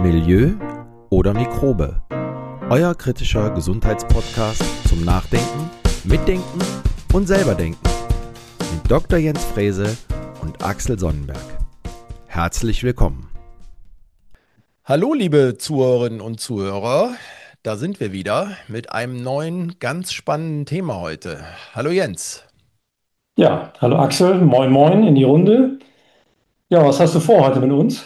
Milieu oder Mikrobe. Euer kritischer Gesundheitspodcast zum Nachdenken, Mitdenken und selberdenken. Mit Dr. Jens Frese und Axel Sonnenberg. Herzlich willkommen. Hallo liebe Zuhörerinnen und Zuhörer, da sind wir wieder mit einem neuen, ganz spannenden Thema heute. Hallo Jens. Ja, hallo Axel, moin moin in die Runde. Ja, was hast du vor heute mit uns?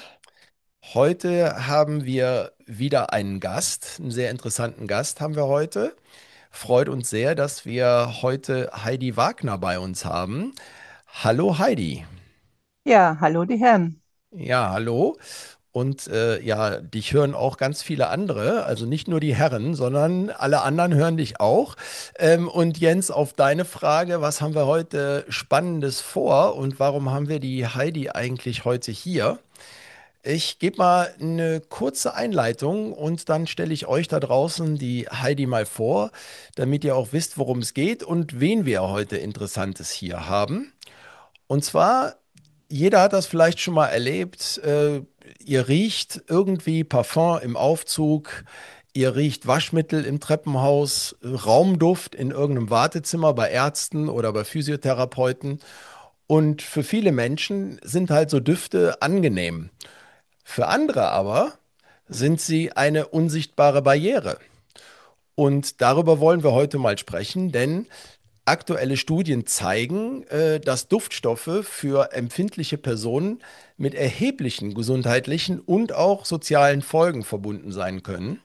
Heute haben wir wieder einen Gast, einen sehr interessanten Gast haben wir heute. Freut uns sehr, dass wir heute Heidi Wagner bei uns haben. Hallo Heidi. Ja, hallo die Herren. Ja, hallo. Und ja, dich hören auch ganz viele andere, also nicht nur die Herren, sondern alle anderen hören dich auch. Und Jens, auf deine Frage, was haben wir heute Spannendes vor und warum haben wir die Heidi eigentlich heute hier? Ich gebe mal eine kurze Einleitung und dann stelle ich euch da draußen die Heidi mal vor, damit ihr auch wisst, worum es geht und wen wir heute Interessantes hier haben. Und zwar, jeder hat das vielleicht schon mal erlebt, ihr riecht irgendwie Parfum im Aufzug, ihr riecht Waschmittel im Treppenhaus, Raumduft in irgendeinem Wartezimmer bei Ärzten oder bei Physiotherapeuten. Und für viele Menschen sind halt so Düfte angenehm. Für andere aber sind sie eine unsichtbare Barriere. Und darüber wollen wir heute mal sprechen, denn aktuelle Studien zeigen, dass Duftstoffe für empfindliche Personen mit erheblichen gesundheitlichen und auch sozialen Folgen verbunden sein können.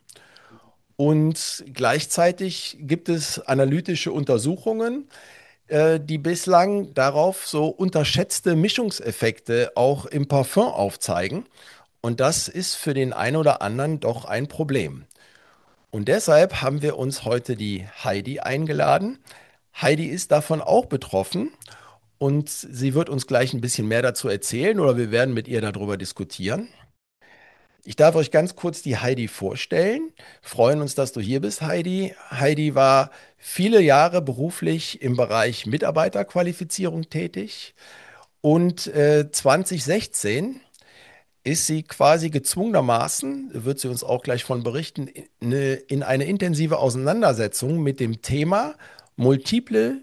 Und gleichzeitig gibt es analytische Untersuchungen, die bislang darauf so unterschätzte Mischungseffekte auch im Parfum aufzeigen. Und das ist für den einen oder anderen doch ein Problem. Und deshalb haben wir uns heute die Heidi eingeladen. Heidi ist davon auch betroffen und sie wird uns gleich ein bisschen mehr dazu erzählen oder wir werden mit ihr darüber diskutieren. Ich darf euch ganz kurz die Heidi vorstellen. Freuen uns, dass du hier bist, Heidi. Heidi war viele Jahre beruflich im Bereich Mitarbeiterqualifizierung tätig und 2016 ist sie quasi gezwungenermaßen, wird sie uns auch gleich von berichten, in eine intensive Auseinandersetzung mit dem Thema multiple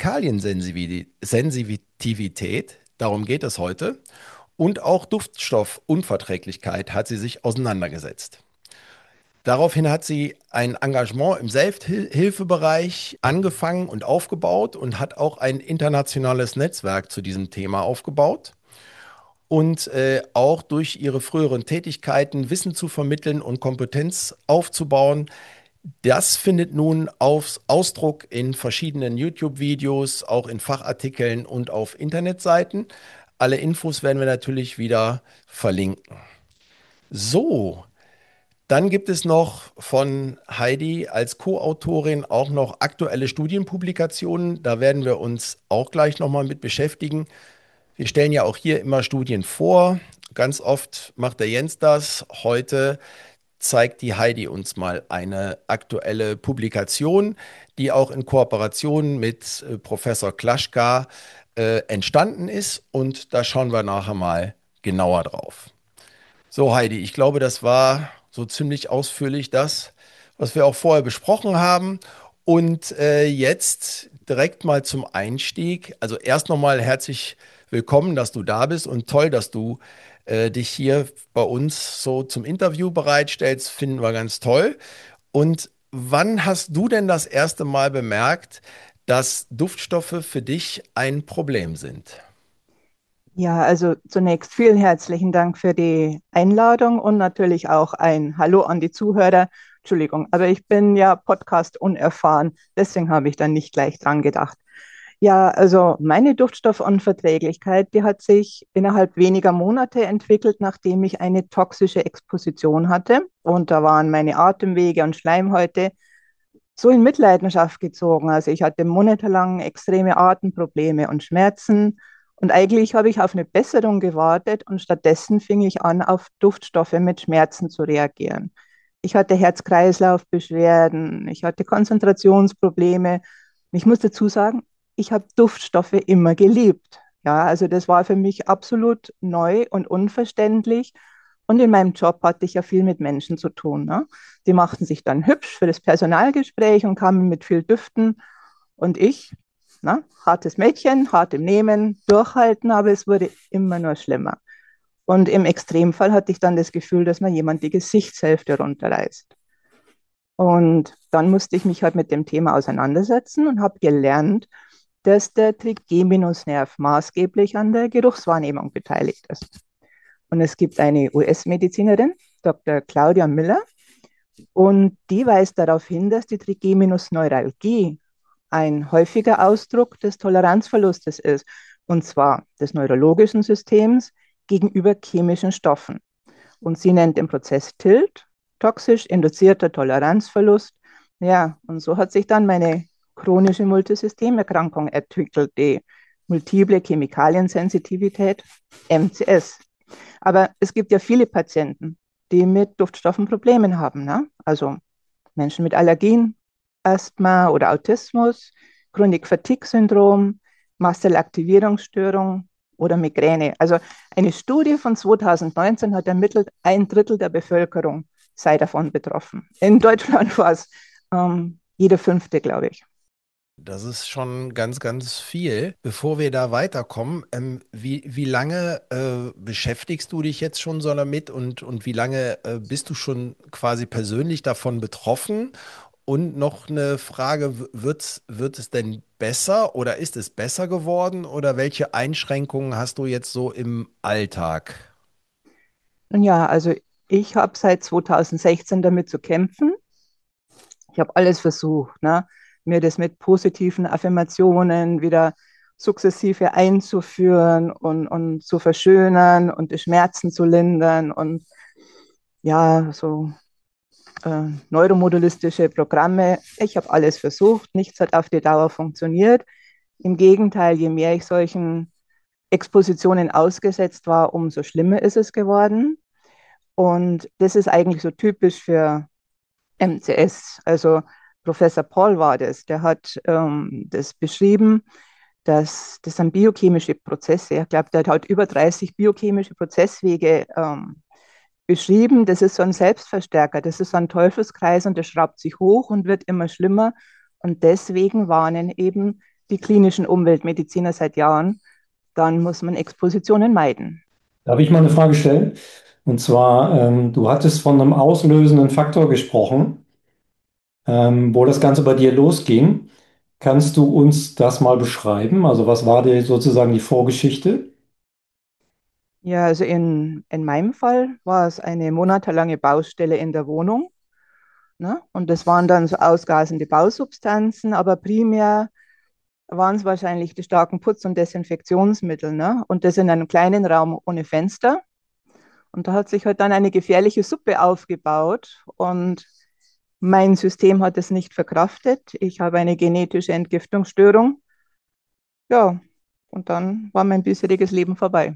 Chemikaliensensitivität, darum geht es heute, und auch Duftstoffunverträglichkeit hat sie sich auseinandergesetzt. Daraufhin hat sie ein Engagement im Selbsthilfebereich angefangen und aufgebaut und hat auch ein internationales Netzwerk zu diesem Thema aufgebaut und auch durch ihre früheren Tätigkeiten Wissen zu vermitteln und Kompetenz aufzubauen. Das findet nun Ausdruck in verschiedenen YouTube-Videos, auch in Fachartikeln und auf Internetseiten. Alle Infos werden wir natürlich wieder verlinken. So, dann gibt es noch von Heidi als Co-Autorin auch noch aktuelle Studienpublikationen. Da werden wir uns auch gleich nochmal mit beschäftigen. Wir stellen ja auch hier immer Studien vor. Ganz oft macht der Jens das. Heute zeigt die Heidi uns mal eine aktuelle Publikation, die auch in Kooperation mit Professor Klaschka entstanden ist. Und da schauen wir nachher mal genauer drauf. So, Heidi, ich glaube, das war so ziemlich ausführlich das, was wir auch vorher besprochen haben. Und jetzt direkt mal zum Einstieg. Also erst nochmal herzlich willkommen, dass du da bist und toll, dass du dich hier bei uns so zum Interview bereitstellst. Finden wir ganz toll. Und wann hast du denn das erste Mal bemerkt, dass Duftstoffe für dich ein Problem sind? Ja, also zunächst vielen herzlichen Dank für die Einladung und natürlich auch ein Hallo an die Zuhörer. Entschuldigung, aber ich bin ja Podcast unerfahren, deswegen habe ich dann nicht gleich dran gedacht. Ja, also meine Duftstoffunverträglichkeit, die hat sich innerhalb weniger Monate entwickelt, nachdem ich eine toxische Exposition hatte. Und da waren meine Atemwege und Schleimhäute so in Mitleidenschaft gezogen. Also ich hatte monatelang extreme Atemprobleme und Schmerzen. Und eigentlich habe ich auf eine Besserung gewartet und stattdessen fing ich an, auf Duftstoffe mit Schmerzen zu reagieren. Ich hatte Herz-Kreislauf-Beschwerden, ich hatte Konzentrationsprobleme. Ich muss dazu sagen, ich habe Duftstoffe immer geliebt. Ja, also das war für mich absolut neu und unverständlich. Und in meinem Job hatte ich ja viel mit Menschen zu tun. Ne? Die machten sich dann hübsch für das Personalgespräch und kamen mit viel Düften. Und ich, na, hartes Mädchen, hart im Nehmen, durchhalten, aber es wurde immer nur schlimmer. Und im Extremfall hatte ich dann das Gefühl, dass mir jemand die Gesichtshälfte runterreißt. Und dann musste ich mich halt mit dem Thema auseinandersetzen und habe gelernt, dass der Trigeminusnerv maßgeblich an der Geruchswahrnehmung beteiligt ist. Und es gibt eine US-Medizinerin, Dr. Claudia Miller, und die weist darauf hin, dass die Trigeminusneuralgie ein häufiger Ausdruck des Toleranzverlustes ist, und zwar des neurologischen Systems gegenüber chemischen Stoffen. Und sie nennt den Prozess TILT, toxisch induzierter Toleranzverlust. Ja, und so hat sich dann meine chronische Multisystemerkrankung entwickelt, die multiple Chemikaliensensitivität, MCS. Aber es gibt ja viele Patienten, die mit Duftstoffen Probleme haben. Ne? Also Menschen mit Allergien, Asthma oder Autismus, Chronik-Fatigue-Syndrom, Mastzellaktivierungsstörung oder Migräne. Also eine Studie von 2019 hat ermittelt, ein Drittel der Bevölkerung sei davon betroffen. In Deutschland war es jeder Fünfte, glaube ich. Das ist schon ganz, ganz viel. Bevor wir da weiterkommen, wie lange beschäftigst du dich jetzt schon so damit und wie lange bist du schon quasi persönlich davon betroffen? Und noch eine Frage, wird es denn besser oder ist es besser geworden oder welche Einschränkungen hast du jetzt so im Alltag? Und ja, also ich habe seit 2016 damit zu kämpfen. Ich habe alles versucht, ne? Mir das mit positiven Affirmationen wieder sukzessive einzuführen und zu verschönern und die Schmerzen zu lindern und ja, so neuromodulistische Programme. Ich habe alles versucht, nichts hat auf die Dauer funktioniert. Im Gegenteil, je mehr ich solchen Expositionen ausgesetzt war, umso schlimmer ist es geworden. Und das ist eigentlich so typisch für MCS. Also Professor Paul war das, der hat das beschrieben, dass das sind biochemische Prozesse. Ich glaube, der hat über 30 biochemische Prozesswege beschrieben. Das ist so ein Selbstverstärker, das ist so ein Teufelskreis und der schraubt sich hoch und wird immer schlimmer. Und deswegen warnen eben die klinischen Umweltmediziner seit Jahren, dann muss man Expositionen meiden. Darf ich mal eine Frage stellen? Und zwar, du hattest von einem auslösenden Faktor gesprochen, wo das Ganze bei dir losging. Kannst du uns das mal beschreiben? Also was war dir sozusagen die Vorgeschichte? Ja, also in meinem Fall war es eine monatelange Baustelle in der Wohnung. Ne? Und das waren dann so ausgasende Bausubstanzen, aber primär waren es wahrscheinlich die starken Putz- und Desinfektionsmittel. Ne? Und das in einem kleinen Raum ohne Fenster. Und da hat sich halt dann eine gefährliche Suppe aufgebaut und mein System hat es nicht verkraftet. Ich habe eine genetische Entgiftungsstörung. Ja, und dann war mein bisheriges Leben vorbei.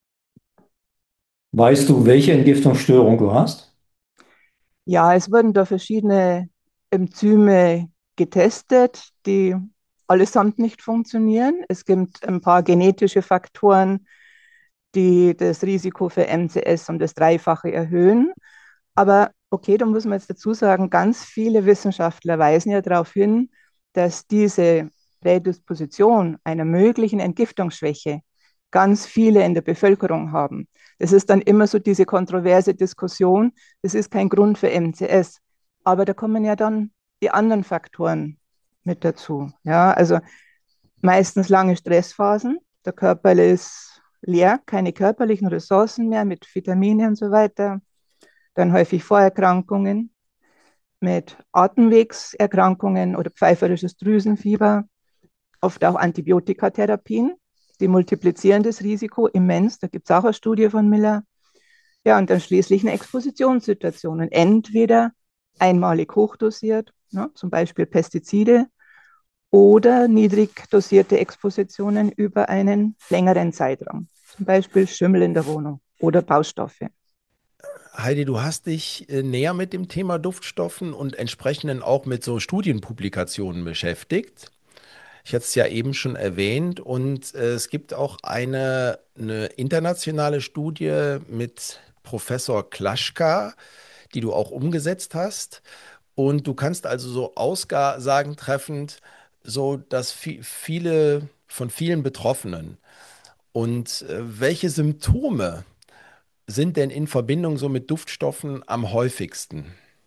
Weißt du, welche Entgiftungsstörung du hast? Ja, es wurden da verschiedene Enzyme getestet, die allesamt nicht funktionieren. Es gibt ein paar genetische Faktoren, die das Risiko für MCS um das Dreifache erhöhen. Aber okay, da muss man jetzt dazu sagen, ganz viele Wissenschaftler weisen ja darauf hin, dass diese Prädisposition einer möglichen Entgiftungsschwäche ganz viele in der Bevölkerung haben. Das ist dann immer so diese kontroverse Diskussion, das ist kein Grund für MCS. Aber da kommen ja dann die anderen Faktoren mit dazu. Ja, also meistens lange Stressphasen. Der Körper ist leer, keine körperlichen Ressourcen mehr mit Vitamine und so weiter. Dann häufig Vorerkrankungen mit Atemwegserkrankungen oder pfeiferisches Drüsenfieber, oft auch Antibiotikatherapien. Die multiplizieren das Risiko immens. Da gibt es auch eine Studie von Miller. Ja, und dann schließlich eine Expositionssituation. Entweder einmalig hochdosiert, ne, zum Beispiel Pestizide, oder niedrig dosierte Expositionen über einen längeren Zeitraum, zum Beispiel Schimmel in der Wohnung oder Baustoffe. Heidi, du hast dich näher mit dem Thema Duftstoffen und entsprechenden auch mit so Studienpublikationen beschäftigt. Ich hatte es ja eben schon erwähnt und es gibt auch eine internationale Studie mit Professor Klaschka, die du auch umgesetzt hast. Und du kannst also so Aussagen treffen, so dass viele von vielen Betroffenen und welche Symptome sind denn in Verbindung so mit Duftstoffen am häufigsten?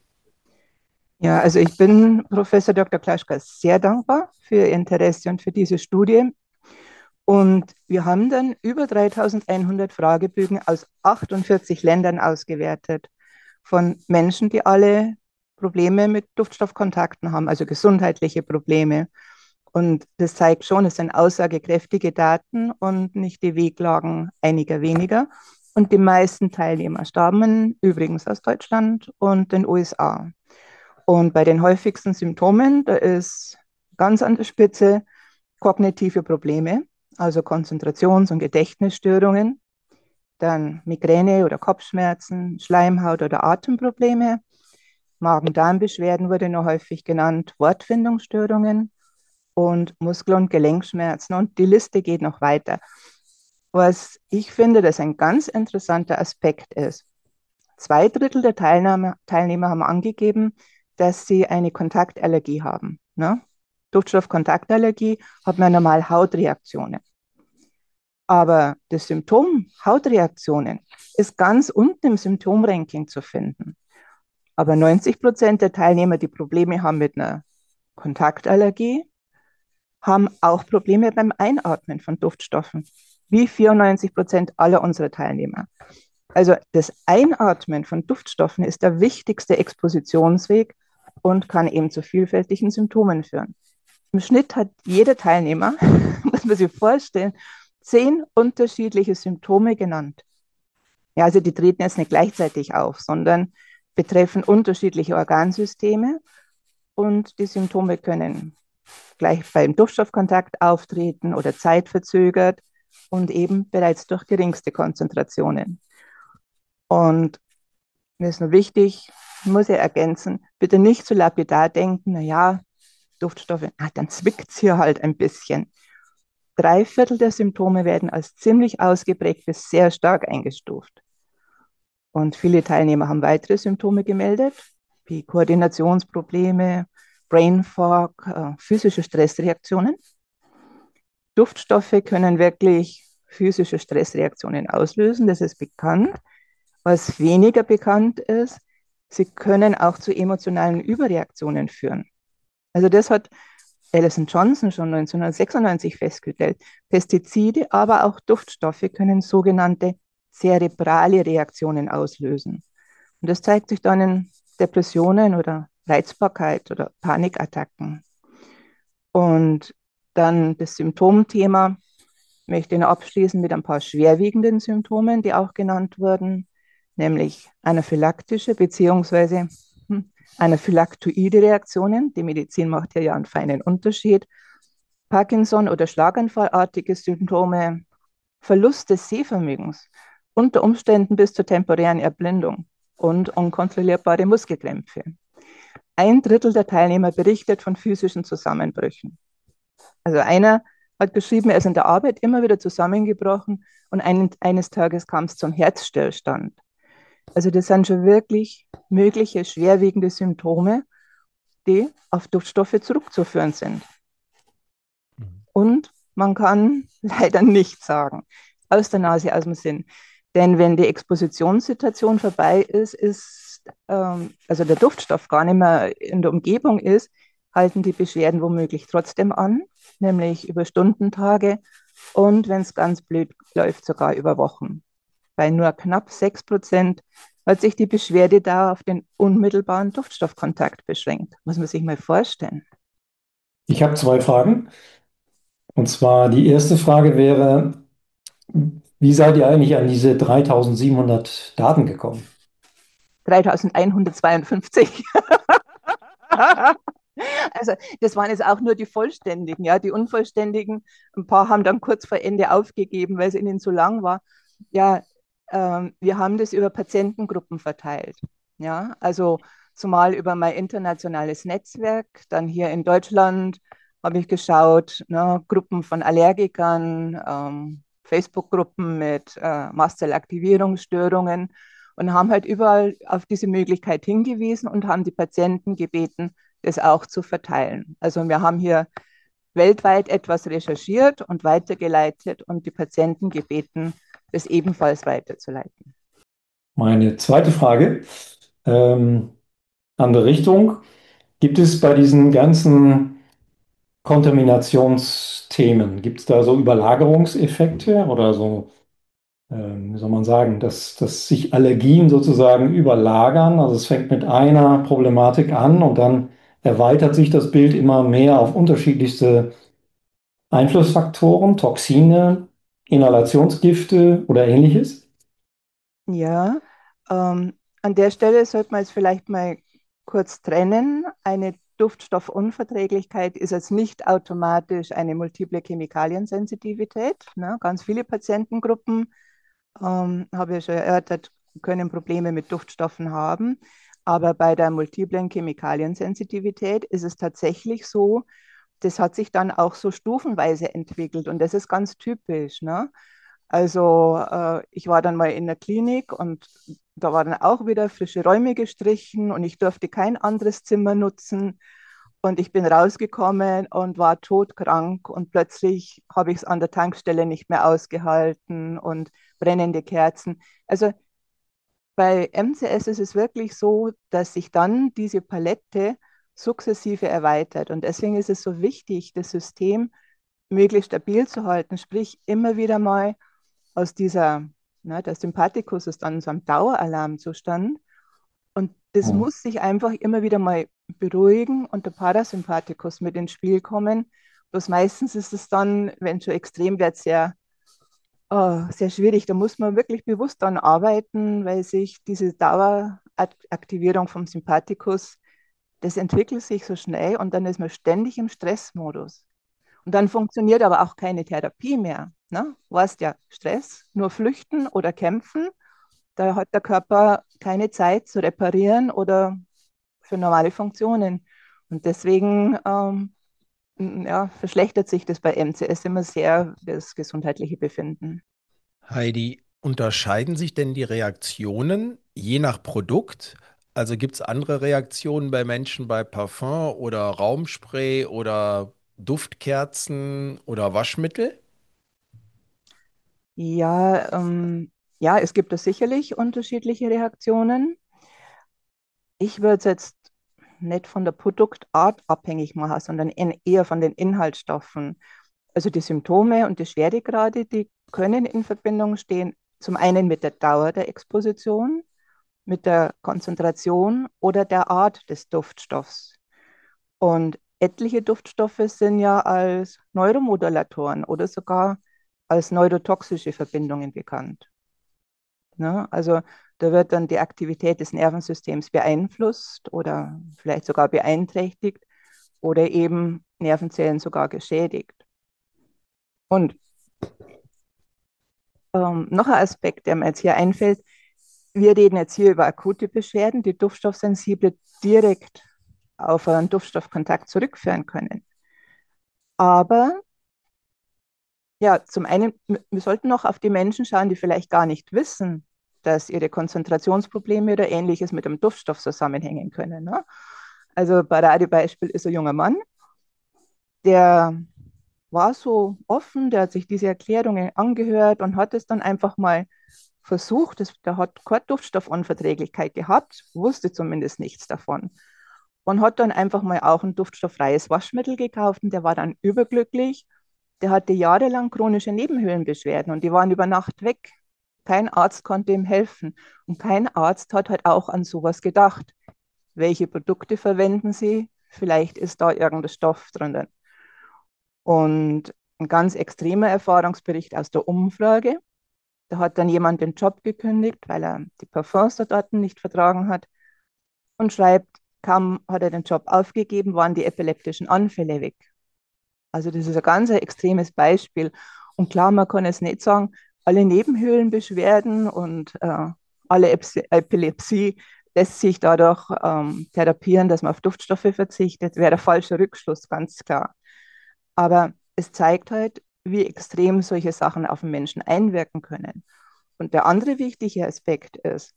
Ja, also ich bin Professor Dr. Klaschka sehr dankbar für Ihr Interesse und für diese Studie. Und wir haben dann über 3100 Fragebögen aus 48 Ländern ausgewertet von Menschen, die alle Probleme mit Duftstoffkontakten haben, also gesundheitliche Probleme. Und das zeigt schon, es sind aussagekräftige Daten und nicht die Wehklagen einiger weniger. Und die meisten Teilnehmer stammen übrigens aus Deutschland und den USA. Und bei den häufigsten Symptomen, da ist ganz an der Spitze kognitive Probleme, also Konzentrations- und Gedächtnisstörungen, dann Migräne oder Kopfschmerzen, Schleimhaut- oder Atemprobleme, Magen-Darm-Beschwerden wurde noch häufig genannt, Wortfindungsstörungen und Muskel- und Gelenkschmerzen. Und die Liste geht noch weiter. Was ich finde, dass ein ganz interessanter Aspekt ist, 2 Drittel der Teilnehmer haben angegeben, dass sie eine Kontaktallergie haben. Ne? Duftstoffkontaktallergie hat man normal Hautreaktionen. Aber das Symptom Hautreaktionen ist ganz unten im Symptomranking zu finden. Aber 90% der Teilnehmer, die Probleme haben mit einer Kontaktallergie, haben auch Probleme beim Einatmen von Duftstoffen, wie 94% aller unserer Teilnehmer. Also das Einatmen von Duftstoffen ist der wichtigste Expositionsweg und kann eben zu vielfältigen Symptomen führen. Im Schnitt hat jeder Teilnehmer, muss man sich vorstellen, 10 unterschiedliche Symptome genannt. Ja, also die treten jetzt nicht gleichzeitig auf, sondern betreffen unterschiedliche Organsysteme und die Symptome können gleich beim Duftstoffkontakt auftreten oder zeitverzögert und eben bereits durch geringste Konzentrationen. Und mir ist nur wichtig, muss ich ergänzen, bitte nicht so lapidar denken, naja, Duftstoffe, dann zwickt es hier halt ein bisschen. 3/4 der Symptome werden als ziemlich ausgeprägt bis sehr stark eingestuft. Und viele Teilnehmer haben weitere Symptome gemeldet, wie Koordinationsprobleme, Brain Fog, physische Stressreaktionen. Duftstoffe können wirklich physische Stressreaktionen auslösen, das ist bekannt. Was weniger bekannt ist, sie können auch zu emotionalen Überreaktionen führen. Also das hat Alison Johnson schon 1996 festgestellt. Pestizide, aber auch Duftstoffe können sogenannte zerebrale Reaktionen auslösen. Und das zeigt sich dann in Depressionen oder Reizbarkeit oder Panikattacken. Und dann das Symptomthema möchte ich noch abschließen mit ein paar schwerwiegenden Symptomen, die auch genannt wurden, nämlich anaphylaktische bzw. anaphylaktoide Reaktionen. Die Medizin macht hier ja einen feinen Unterschied. Parkinson- oder Schlaganfallartige Symptome, Verlust des Sehvermögens, unter Umständen bis zur temporären Erblindung und unkontrollierbare Muskelkrämpfe. 1/3 der Teilnehmer berichtet von physischen Zusammenbrüchen. Also einer hat geschrieben, er ist in der Arbeit immer wieder zusammengebrochen und eines Tages kam es zum Herzstillstand. Also das sind schon wirklich mögliche schwerwiegende Symptome, die auf Duftstoffe zurückzuführen sind. Und man kann leider nichts sagen, aus der Nase, aus dem Sinn. Denn wenn die Expositionssituation vorbei ist, also der Duftstoff gar nicht mehr in der Umgebung ist, halten die Beschwerden womöglich trotzdem an, nämlich über Stunden, Tage und wenn es ganz blöd läuft, sogar über Wochen. Bei nur knapp 6% hat sich die Beschwerde da auf den unmittelbaren Duftstoffkontakt beschränkt. Muss man sich mal vorstellen. Ich habe 2 Fragen. Und zwar die erste Frage wäre, wie seid ihr eigentlich an diese 3700 Daten gekommen? 3152. Also das waren jetzt auch nur die Vollständigen, ja, die Unvollständigen. Ein paar haben dann kurz vor Ende aufgegeben, weil es ihnen zu lang war. Ja, wir haben das über Patientengruppen verteilt. Ja, also zumal über mein internationales Netzwerk, dann hier in Deutschland habe ich geschaut, ne, Gruppen von Allergikern, Facebook-Gruppen mit Mastzellaktivierungsstörungen und haben halt überall auf diese Möglichkeit hingewiesen und haben die Patienten gebeten, das auch zu verteilen. Also wir haben hier weltweit etwas recherchiert und weitergeleitet und die Patienten gebeten, das ebenfalls weiterzuleiten. Meine zweite Frage, andere Richtung. Gibt es bei diesen ganzen Kontaminationsthemen, gibt es da so Überlagerungseffekte oder so, wie soll man sagen, dass sich Allergien sozusagen überlagern? Also es fängt mit einer Problematik an und dann erweitert sich das Bild immer mehr auf unterschiedlichste Einflussfaktoren, Toxine, Inhalationsgifte oder ähnliches. Ja, an der Stelle sollte man jetzt vielleicht mal kurz trennen. Eine Duftstoffunverträglichkeit ist jetzt nicht automatisch eine multiple Chemikaliensensitivität. Ne? Ganz viele Patientengruppen, habe ich schon erörtert, können Probleme mit Duftstoffen haben. Aber bei der multiplen Chemikaliensensitivität ist es tatsächlich so, das hat sich dann auch so stufenweise entwickelt und das ist ganz typisch. Ne? Also ich war dann mal in der Klinik und da waren auch wieder frische Räume gestrichen und ich durfte kein anderes Zimmer nutzen. Und ich bin rausgekommen und war todkrank und plötzlich habe ich es an der Tankstelle nicht mehr ausgehalten und brennende Kerzen. Also bei MCS ist es wirklich so, dass sich dann diese Palette sukzessive erweitert. Und deswegen ist es so wichtig, das System möglichst stabil zu halten, sprich immer wieder mal aus dieser, ne, der Sympathikus ist dann so einem Daueralarmzustand und das Hm. muss sich einfach immer wieder mal beruhigen und der Parasympathikus mit ins Spiel kommen. Bloß meistens ist es dann, wenn es schon extrem wird, sehr schwierig. Da muss man wirklich bewusst daran arbeiten, weil sich diese Daueraktivierung vom Sympathikus, das entwickelt sich so schnell und dann ist man ständig im Stressmodus. Und dann funktioniert aber auch keine Therapie mehr. Ne? Du hast ja Stress, nur flüchten oder kämpfen. Da hat der Körper keine Zeit zu reparieren oder für normale Funktionen. Und deswegen ja, verschlechtert sich das bei MCS immer sehr, das gesundheitliche Befinden. Heidi, unterscheiden sich denn die Reaktionen je nach Produkt? Also gibt es andere Reaktionen bei Menschen bei Parfum oder Raumspray oder Duftkerzen oder Waschmittel? Ja, ja, es gibt da sicherlich unterschiedliche Reaktionen. Ich würde es jetzt nicht von der Produktart abhängig machen, sondern eher von den Inhaltsstoffen. Also die Symptome und die Schweregrade, die können in Verbindung stehen, zum einen mit der Dauer der Exposition, mit der Konzentration oder der Art des Duftstoffs. Und etliche Duftstoffe sind ja als Neuromodulatoren oder sogar als neurotoxische Verbindungen bekannt. Ne? Also da wird dann die Aktivität des Nervensystems beeinflusst oder vielleicht sogar beeinträchtigt oder eben Nervenzellen sogar geschädigt. Und noch ein Aspekt, der mir jetzt hier einfällt, wir reden jetzt hier über akute Beschwerden, die Duftstoffsensible direkt auf einen Duftstoffkontakt zurückführen können. Aber ja, zum einen, wir sollten noch auf die Menschen schauen, die vielleicht gar nicht wissen, dass ihre Konzentrationsprobleme oder Ähnliches mit dem Duftstoff zusammenhängen können. Ne? Also Paradebeispiel ist ein junger Mann, der war so offen, der hat sich diese Erklärungen angehört und hat es dann einfach mal versucht. Der hat keine Duftstoffunverträglichkeit gehabt, wusste zumindest nichts davon. Und hat dann einfach mal auch ein duftstofffreies Waschmittel gekauft und der war dann überglücklich. Der hatte jahrelang chronische Nebenhöhlenbeschwerden und die waren über Nacht weg. Kein Arzt konnte ihm helfen und kein Arzt hat halt auch an sowas gedacht. Welche Produkte verwenden sie? Vielleicht ist da irgendein Stoff drin. Und ein ganz extremer Erfahrungsbericht aus der Umfrage. Da hat dann jemand den Job gekündigt, weil er die Parfums dort nicht vertragen hat und schreibt, kaum hat er den Job aufgegeben, waren die epileptischen Anfälle weg. Also das ist ein ganz extremes Beispiel. Und klar, man kann es nicht sagen, alle Nebenhöhlenbeschwerden und alle Epilepsie lässt sich dadurch therapieren, dass man auf Duftstoffe verzichtet, wäre der falsche Rückschluss, ganz klar. Aber es zeigt halt, wie extrem solche Sachen auf den Menschen einwirken können. Und der andere wichtige Aspekt ist,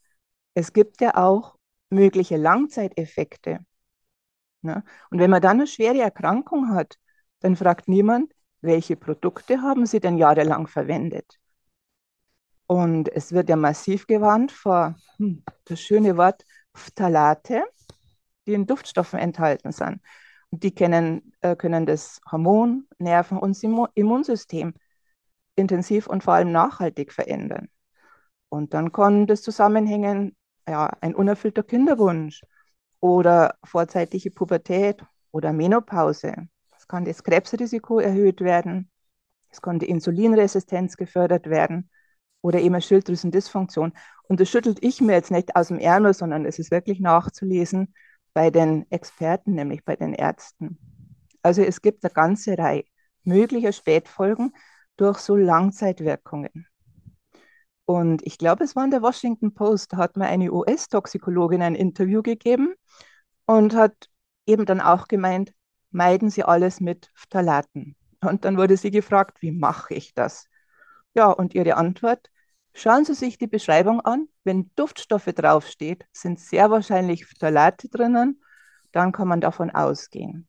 Es gibt ja auch mögliche Langzeiteffekte. Ne? Und wenn man dann eine schwere Erkrankung hat, dann fragt niemand, welche Produkte haben Sie denn jahrelang verwendet? Und es wird ja massiv gewarnt vor das schöne Wort Phthalate, die in Duftstoffen enthalten sind. Und die können das Hormon-, Nerven- und Immunsystem intensiv und vor allem nachhaltig verändern. Und dann kann das zusammenhängen, ja, ein unerfüllter Kinderwunsch oder vorzeitige Pubertät oder Menopause. Es kann das Krebsrisiko erhöht werden, es kann die Insulinresistenz gefördert werden oder eben eine Schilddrüsendysfunktion. Und das schüttelt ich mir jetzt nicht aus dem Ärmel, sondern es ist wirklich nachzulesen bei den Experten, nämlich bei den Ärzten. Also es gibt eine ganze Reihe möglicher Spätfolgen durch so Langzeitwirkungen. Und ich glaube, es war in der Washington Post, da hat mir eine US-Toxikologin ein Interview gegeben und hat eben dann auch gemeint, meiden Sie alles mit Phthalaten. Und dann wurde sie gefragt, wie mache ich das? Ja, und ihre Antwort, schauen Sie sich die Beschreibung an. Wenn Duftstoffe draufsteht, sind sehr wahrscheinlich Phthalate drinnen. Dann kann man davon ausgehen.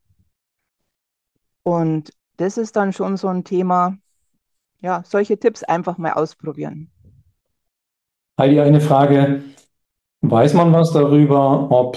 Und das ist dann schon so ein Thema, ja, solche Tipps einfach mal ausprobieren. Heidi, eine Frage. Weiß man was darüber, ob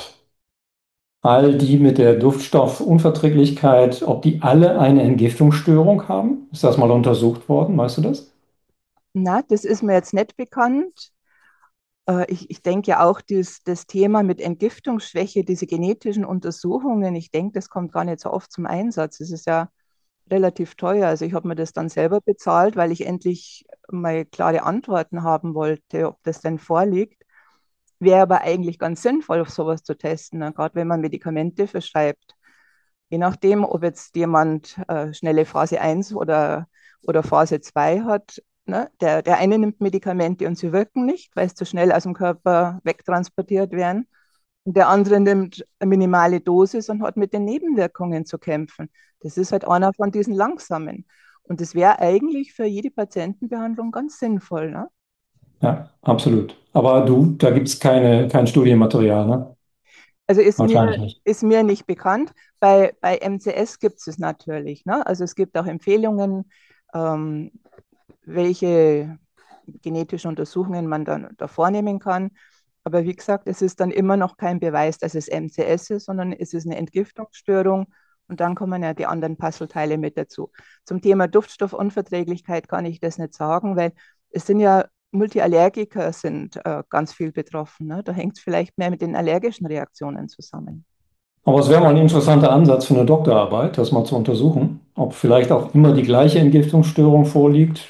all die mit der Duftstoffunverträglichkeit, ob die alle eine Entgiftungsstörung haben? Ist das mal untersucht worden? Weißt du das? Na, das ist mir jetzt nicht bekannt. Ich denke ja auch, das Thema mit Entgiftungsschwäche, diese genetischen Untersuchungen, ich denke, das kommt gar nicht so oft zum Einsatz. Es ist ja relativ teuer. Also ich habe mir das dann selber bezahlt, weil ich endlich mal klare Antworten haben wollte, ob das denn vorliegt. Wäre aber eigentlich ganz sinnvoll, auf sowas zu testen, ne? Gerade wenn man Medikamente verschreibt. Je nachdem, ob jetzt jemand schnelle Phase 1 oder Phase 2 hat. Ne? Der eine nimmt Medikamente und sie wirken nicht, weil es zu schnell aus dem Körper wegtransportiert werden. Und der andere nimmt eine minimale Dosis und hat mit den Nebenwirkungen zu kämpfen. Das ist halt einer von diesen langsamen. Und das wäre eigentlich für jede Patientenbehandlung ganz sinnvoll. Ne? Ja, absolut. Aber da gibt es kein Studienmaterial, ne? Also Wahrscheinlich nicht. ist mir nicht bekannt. Bei MCS gibt es natürlich. Ne? Also es gibt auch Empfehlungen, ähm, welche genetischen Untersuchungen man dann da vornehmen kann. Aber wie gesagt, es ist dann immer noch kein Beweis, dass es MCS ist, sondern es ist eine Entgiftungsstörung. Und dann kommen ja die anderen Puzzleteile mit dazu. Zum Thema Duftstoffunverträglichkeit kann ich das nicht sagen, weil es sind ja Multiallergiker sind ganz viel betroffen. Ne? Da hängt es vielleicht mehr mit den allergischen Reaktionen zusammen. Aber es wäre mal ein interessanter Ansatz für eine Doktorarbeit, das mal zu untersuchen, ob vielleicht auch immer die gleiche Entgiftungsstörung vorliegt.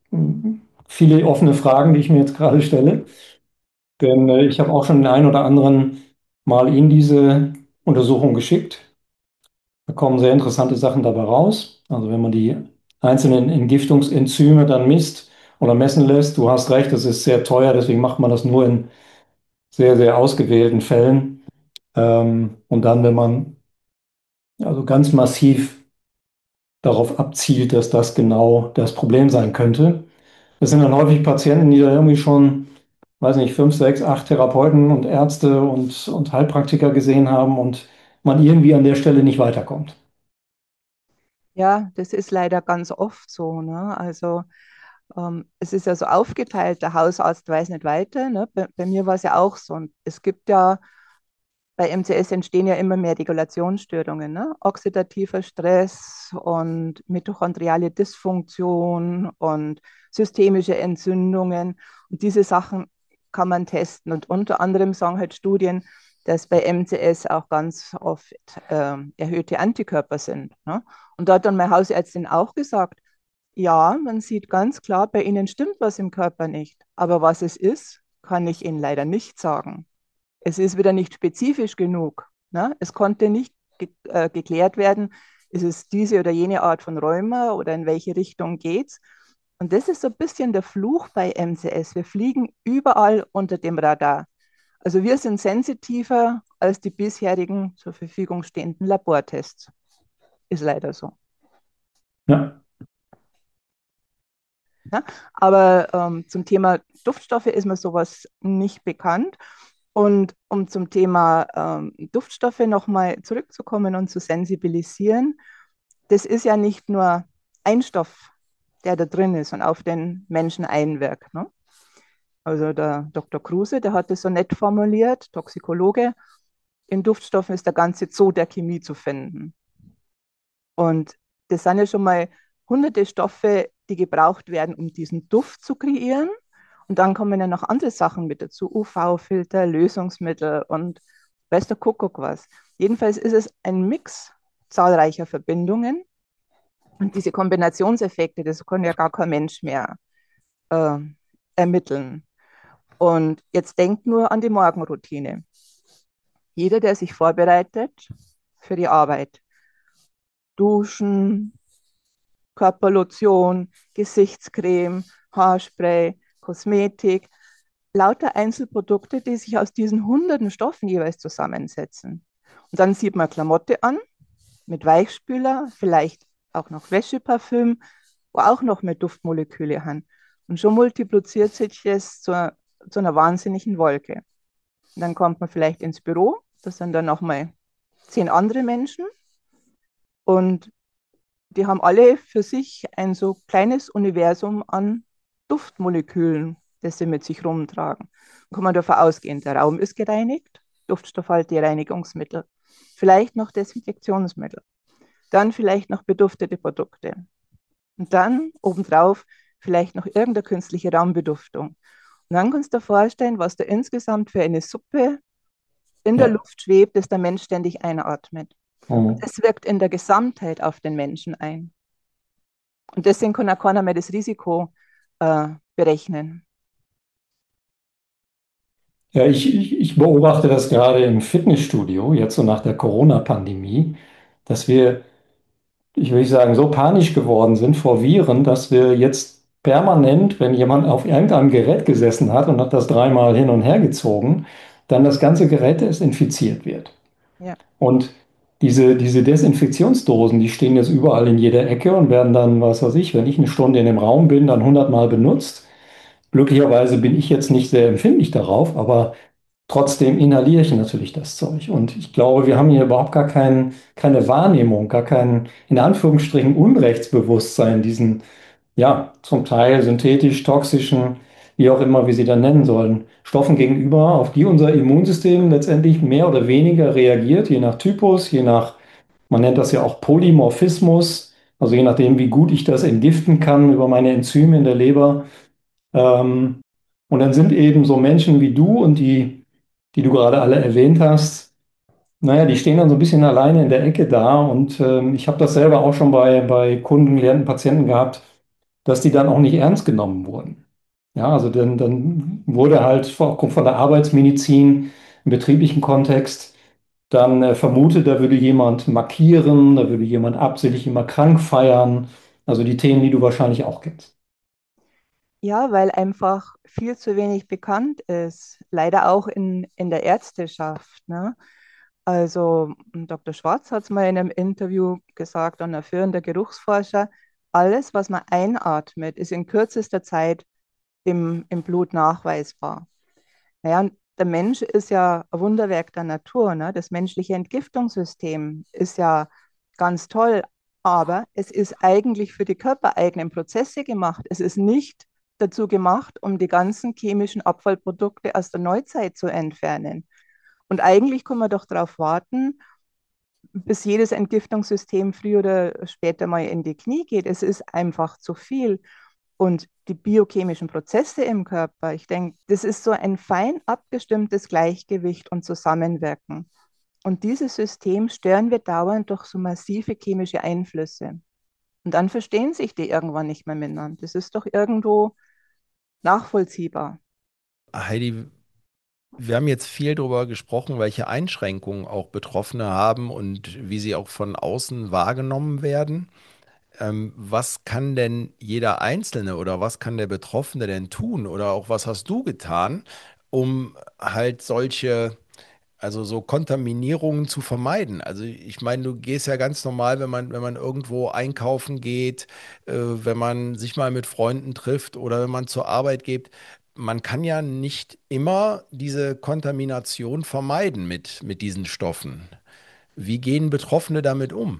Viele offene Fragen, die ich mir jetzt gerade stelle. Denn ich habe auch schon den einen oder anderen mal in diese Untersuchung geschickt. Da kommen sehr interessante Sachen dabei raus. Also wenn man die einzelnen Entgiftungsenzyme dann misst oder messen lässt, du hast recht, das ist sehr teuer, deswegen macht man das nur in sehr, sehr ausgewählten Fällen. Und dann, wenn man also ganz massiv darauf abzielt, dass das genau das Problem sein könnte. Das sind dann häufig Patienten, die da irgendwie schon, weiß nicht, 5, 6, 8 Therapeuten und Ärzte und Heilpraktiker gesehen haben und man irgendwie an der Stelle nicht weiterkommt. Ja, das ist leider ganz oft so. Ne? Also es ist ja so aufgeteilt, der Hausarzt weiß nicht weiter. Ne? Bei mir war es ja auch so. Und es gibt ja, bei MCS entstehen ja immer mehr Regulationsstörungen, ne? Oxidativer Stress und mitochondriale Dysfunktion und systemische Entzündungen. Und diese Sachen kann man testen. Und unter anderem sagen halt Studien, dass bei MCS auch ganz oft erhöhte Antikörper sind. Ne? Und da hat dann meine Hausärztin auch gesagt, ja, man sieht ganz klar, bei Ihnen stimmt was im Körper nicht. Aber was es ist, kann ich Ihnen leider nicht sagen. Es ist wieder nicht spezifisch genug. Ne? Es konnte nicht geklärt werden, ist es diese oder jene Art von Rheuma oder in welche Richtung geht es. Und das ist so ein bisschen der Fluch bei MCS. Wir fliegen überall unter dem Radar. Also wir sind sensitiver als die bisherigen zur Verfügung stehenden Labortests. Ist leider so. Ja. Ja? Aber zum Thema Duftstoffe ist mir sowas nicht bekannt. Und um zum Thema Duftstoffe nochmal zurückzukommen und zu sensibilisieren, das ist ja nicht nur ein Stoff, der da drin ist und auf den Menschen einwirkt. Ne? Also der Dr. Kruse, der hat das so nett formuliert, Toxikologe, in Duftstoffen ist der ganze Zoo der Chemie zu finden. Und das sind ja schon mal hunderte Stoffe, die gebraucht werden, um diesen Duft zu kreieren. Und dann kommen ja noch andere Sachen mit dazu, UV-Filter, Lösungsmittel und weiß der Kuckuck was. Jedenfalls ist es ein Mix zahlreicher Verbindungen. Und diese Kombinationseffekte, das kann ja gar kein Mensch mehr äh, ermitteln. Und jetzt denkt nur an die Morgenroutine. Jeder, der sich vorbereitet für die Arbeit, duschen, Körperlotion, Gesichtscreme, Haarspray, Kosmetik, lauter Einzelprodukte, die sich aus diesen hunderten Stoffen jeweils zusammensetzen. Und dann sieht man Klamotte an mit Weichspüler, vielleicht auch noch Wäscheparfüm, wo auch noch mehr Duftmoleküle haben. Und schon multipliziert sich das zu einer wahnsinnigen Wolke. Und dann kommt man vielleicht ins Büro, das sind dann nochmal 10 andere Menschen und die haben alle für sich ein so kleines Universum an Duftmolekülen, das sie mit sich rumtragen. Dann kann man davon ausgehen, der Raum ist gereinigt, duftstoffhaltige Reinigungsmittel, vielleicht noch Desinfektionsmittel, dann vielleicht noch beduftete Produkte und dann obendrauf vielleicht noch irgendeine künstliche Raumbeduftung. Und dann kannst du dir vorstellen, was da insgesamt für eine Suppe in der Ja. Luft schwebt, das der Mensch ständig einatmet. Und Mhm. es wirkt in der Gesamtheit auf den Menschen ein. Und deswegen kann auch keiner mehr das Risiko berechnen. Ja, ich beobachte das gerade im Fitnessstudio, jetzt so nach der Corona-Pandemie, dass wir, ich will nicht sagen, so panisch geworden sind vor Viren, dass wir jetzt permanent, wenn jemand auf irgendeinem Gerät gesessen hat und hat das dreimal hin und her gezogen, dann das ganze Gerät desinfiziert wird. Ja, Und diese Desinfektionsdosen, die stehen jetzt überall in jeder Ecke und werden dann, was weiß ich, wenn ich eine Stunde in dem Raum bin, dann 100-mal benutzt. Glücklicherweise bin ich jetzt nicht sehr empfindlich darauf, aber trotzdem inhaliere ich natürlich das Zeug. Und ich glaube, wir haben hier überhaupt gar keine Wahrnehmung, gar kein, in Anführungsstrichen, Unrechtsbewusstsein, diesen, ja, zum Teil synthetisch, toxischen, wie auch immer wir sie dann nennen sollen, Stoffen gegenüber, auf die unser Immunsystem letztendlich mehr oder weniger reagiert, je nach Typus, je nach, man nennt das ja auch Polymorphismus, also je nachdem, wie gut ich das entgiften kann über meine Enzyme in der Leber. Ähm, und dann sind eben so Menschen wie du und die du gerade alle erwähnt hast, naja, die stehen dann so ein bisschen alleine in der Ecke da. Und ich habe das selber auch schon bei Kunden, Klienten, Patienten gehabt, dass die dann auch nicht ernst genommen wurden. Ja, also dann wurde halt von der Arbeitsmedizin im betrieblichen Kontext dann vermutet, da würde jemand markieren, da würde jemand absichtlich immer krank feiern. Also die Themen, die du wahrscheinlich auch kennst. ja, weil einfach viel zu wenig bekannt ist, leider auch in der Ärzteschaft. Ne? Also Dr. Schwarz hat es mal in einem Interview gesagt, ein führender Geruchsforscher, alles, was man einatmet, ist in kürzester Zeit im Blut nachweisbar. Naja, und der Mensch ist ja ein Wunderwerk der Natur. Ne? Das menschliche Entgiftungssystem ist ja ganz toll, aber es ist eigentlich für die körpereigenen Prozesse gemacht. Es ist nicht dazu gemacht, um die ganzen chemischen Abfallprodukte aus der Neuzeit zu entfernen. Und eigentlich kann man doch darauf warten, bis jedes Entgiftungssystem früher oder später mal in die Knie geht. Es ist einfach zu viel. Und die biochemischen Prozesse im Körper, ich denke, das ist so ein fein abgestimmtes Gleichgewicht und Zusammenwirken. Und dieses System stören wir dauernd durch so massive chemische Einflüsse. Und dann verstehen sich die irgendwann nicht mehr miteinander. Das ist doch irgendwo nachvollziehbar. Heidi, wir haben jetzt viel darüber gesprochen, welche Einschränkungen auch Betroffene haben und wie sie auch von außen wahrgenommen werden. Was kann denn jeder Einzelne oder was kann der Betroffene denn tun oder auch was hast du getan, um halt solche Also so Kontaminierungen zu vermeiden. Also ich meine, du gehst ja ganz normal, wenn man irgendwo einkaufen geht, wenn man sich mal mit Freunden trifft oder wenn man zur Arbeit geht. Man kann ja nicht immer diese Kontamination vermeiden mit diesen Stoffen. Wie gehen Betroffene damit um?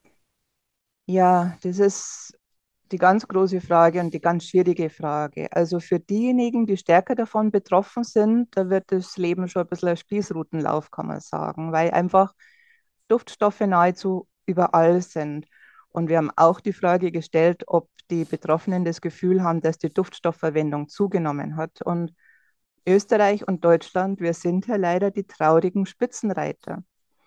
Ja, das ist die ganz große Frage und die ganz schwierige Frage. Also für diejenigen, die stärker davon betroffen sind, da wird das Leben schon ein bisschen ein Spießrutenlauf, kann man sagen, weil einfach Duftstoffe nahezu überall sind. Und wir haben auch die Frage gestellt, ob die Betroffenen das Gefühl haben, dass die Duftstoffverwendung zugenommen hat. Und Österreich und Deutschland, wir sind ja leider die traurigen Spitzenreiter.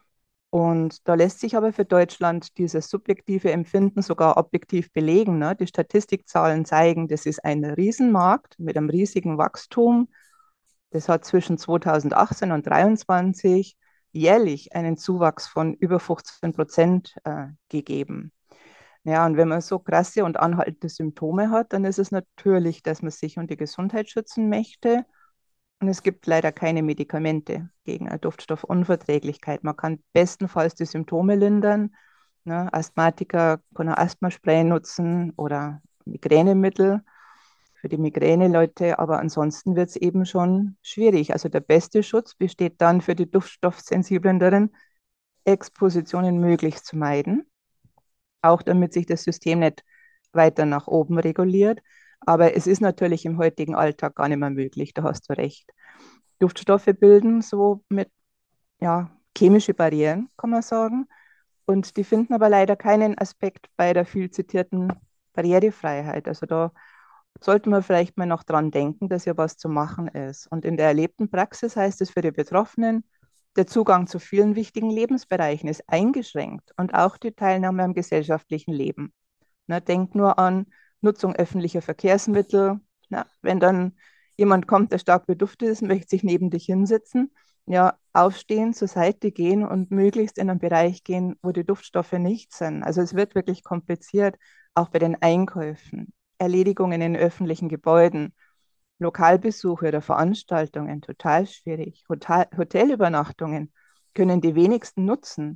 Und da lässt sich aber für Deutschland dieses subjektive Empfinden sogar objektiv belegen. Ne? Die Statistikzahlen zeigen, das ist ein Riesenmarkt mit einem riesigen Wachstum. Das hat zwischen 2018 und 2023 jährlich einen Zuwachs von über 15% gegeben. Ja, und wenn man so krasse und anhaltende Symptome hat, dann ist es natürlich, dass man sich und die Gesundheit schützen möchte. Und es gibt leider keine Medikamente gegen eine Duftstoffunverträglichkeit. Man kann bestenfalls die Symptome lindern. Ne? Asthmatiker können Asthmaspray nutzen oder Migränemittel für die Migräne-Leute, aber ansonsten wird es eben schon schwierig. Also der beste Schutz besteht dann für die Duftstoffsensiblen darin, Expositionen möglichst zu meiden, auch damit sich das System nicht weiter nach oben reguliert. Aber es ist natürlich im heutigen Alltag gar nicht mehr möglich, da hast du recht. Duftstoffe bilden so mit, ja, chemische Barrieren, kann man sagen. Und die finden aber leider keinen Aspekt bei der viel zitierten Barrierefreiheit. Also da sollte man vielleicht mal noch dran denken, dass ja was zu machen ist. Und in der erlebten Praxis heißt es für die Betroffenen, der Zugang zu vielen wichtigen Lebensbereichen ist eingeschränkt und auch die Teilnahme am gesellschaftlichen Leben. Na, denk nur an Nutzung öffentlicher Verkehrsmittel. Na, wenn dann jemand kommt, der stark beduftet ist, möchte sich neben dich hinsetzen, ja, aufstehen, zur Seite gehen und möglichst in einen Bereich gehen, wo die Duftstoffe nicht sind. Also es wird wirklich kompliziert, auch bei den Einkäufen, Erledigungen in öffentlichen Gebäuden, Lokalbesuche oder Veranstaltungen, total schwierig. Hotelübernachtungen können die wenigsten nutzen.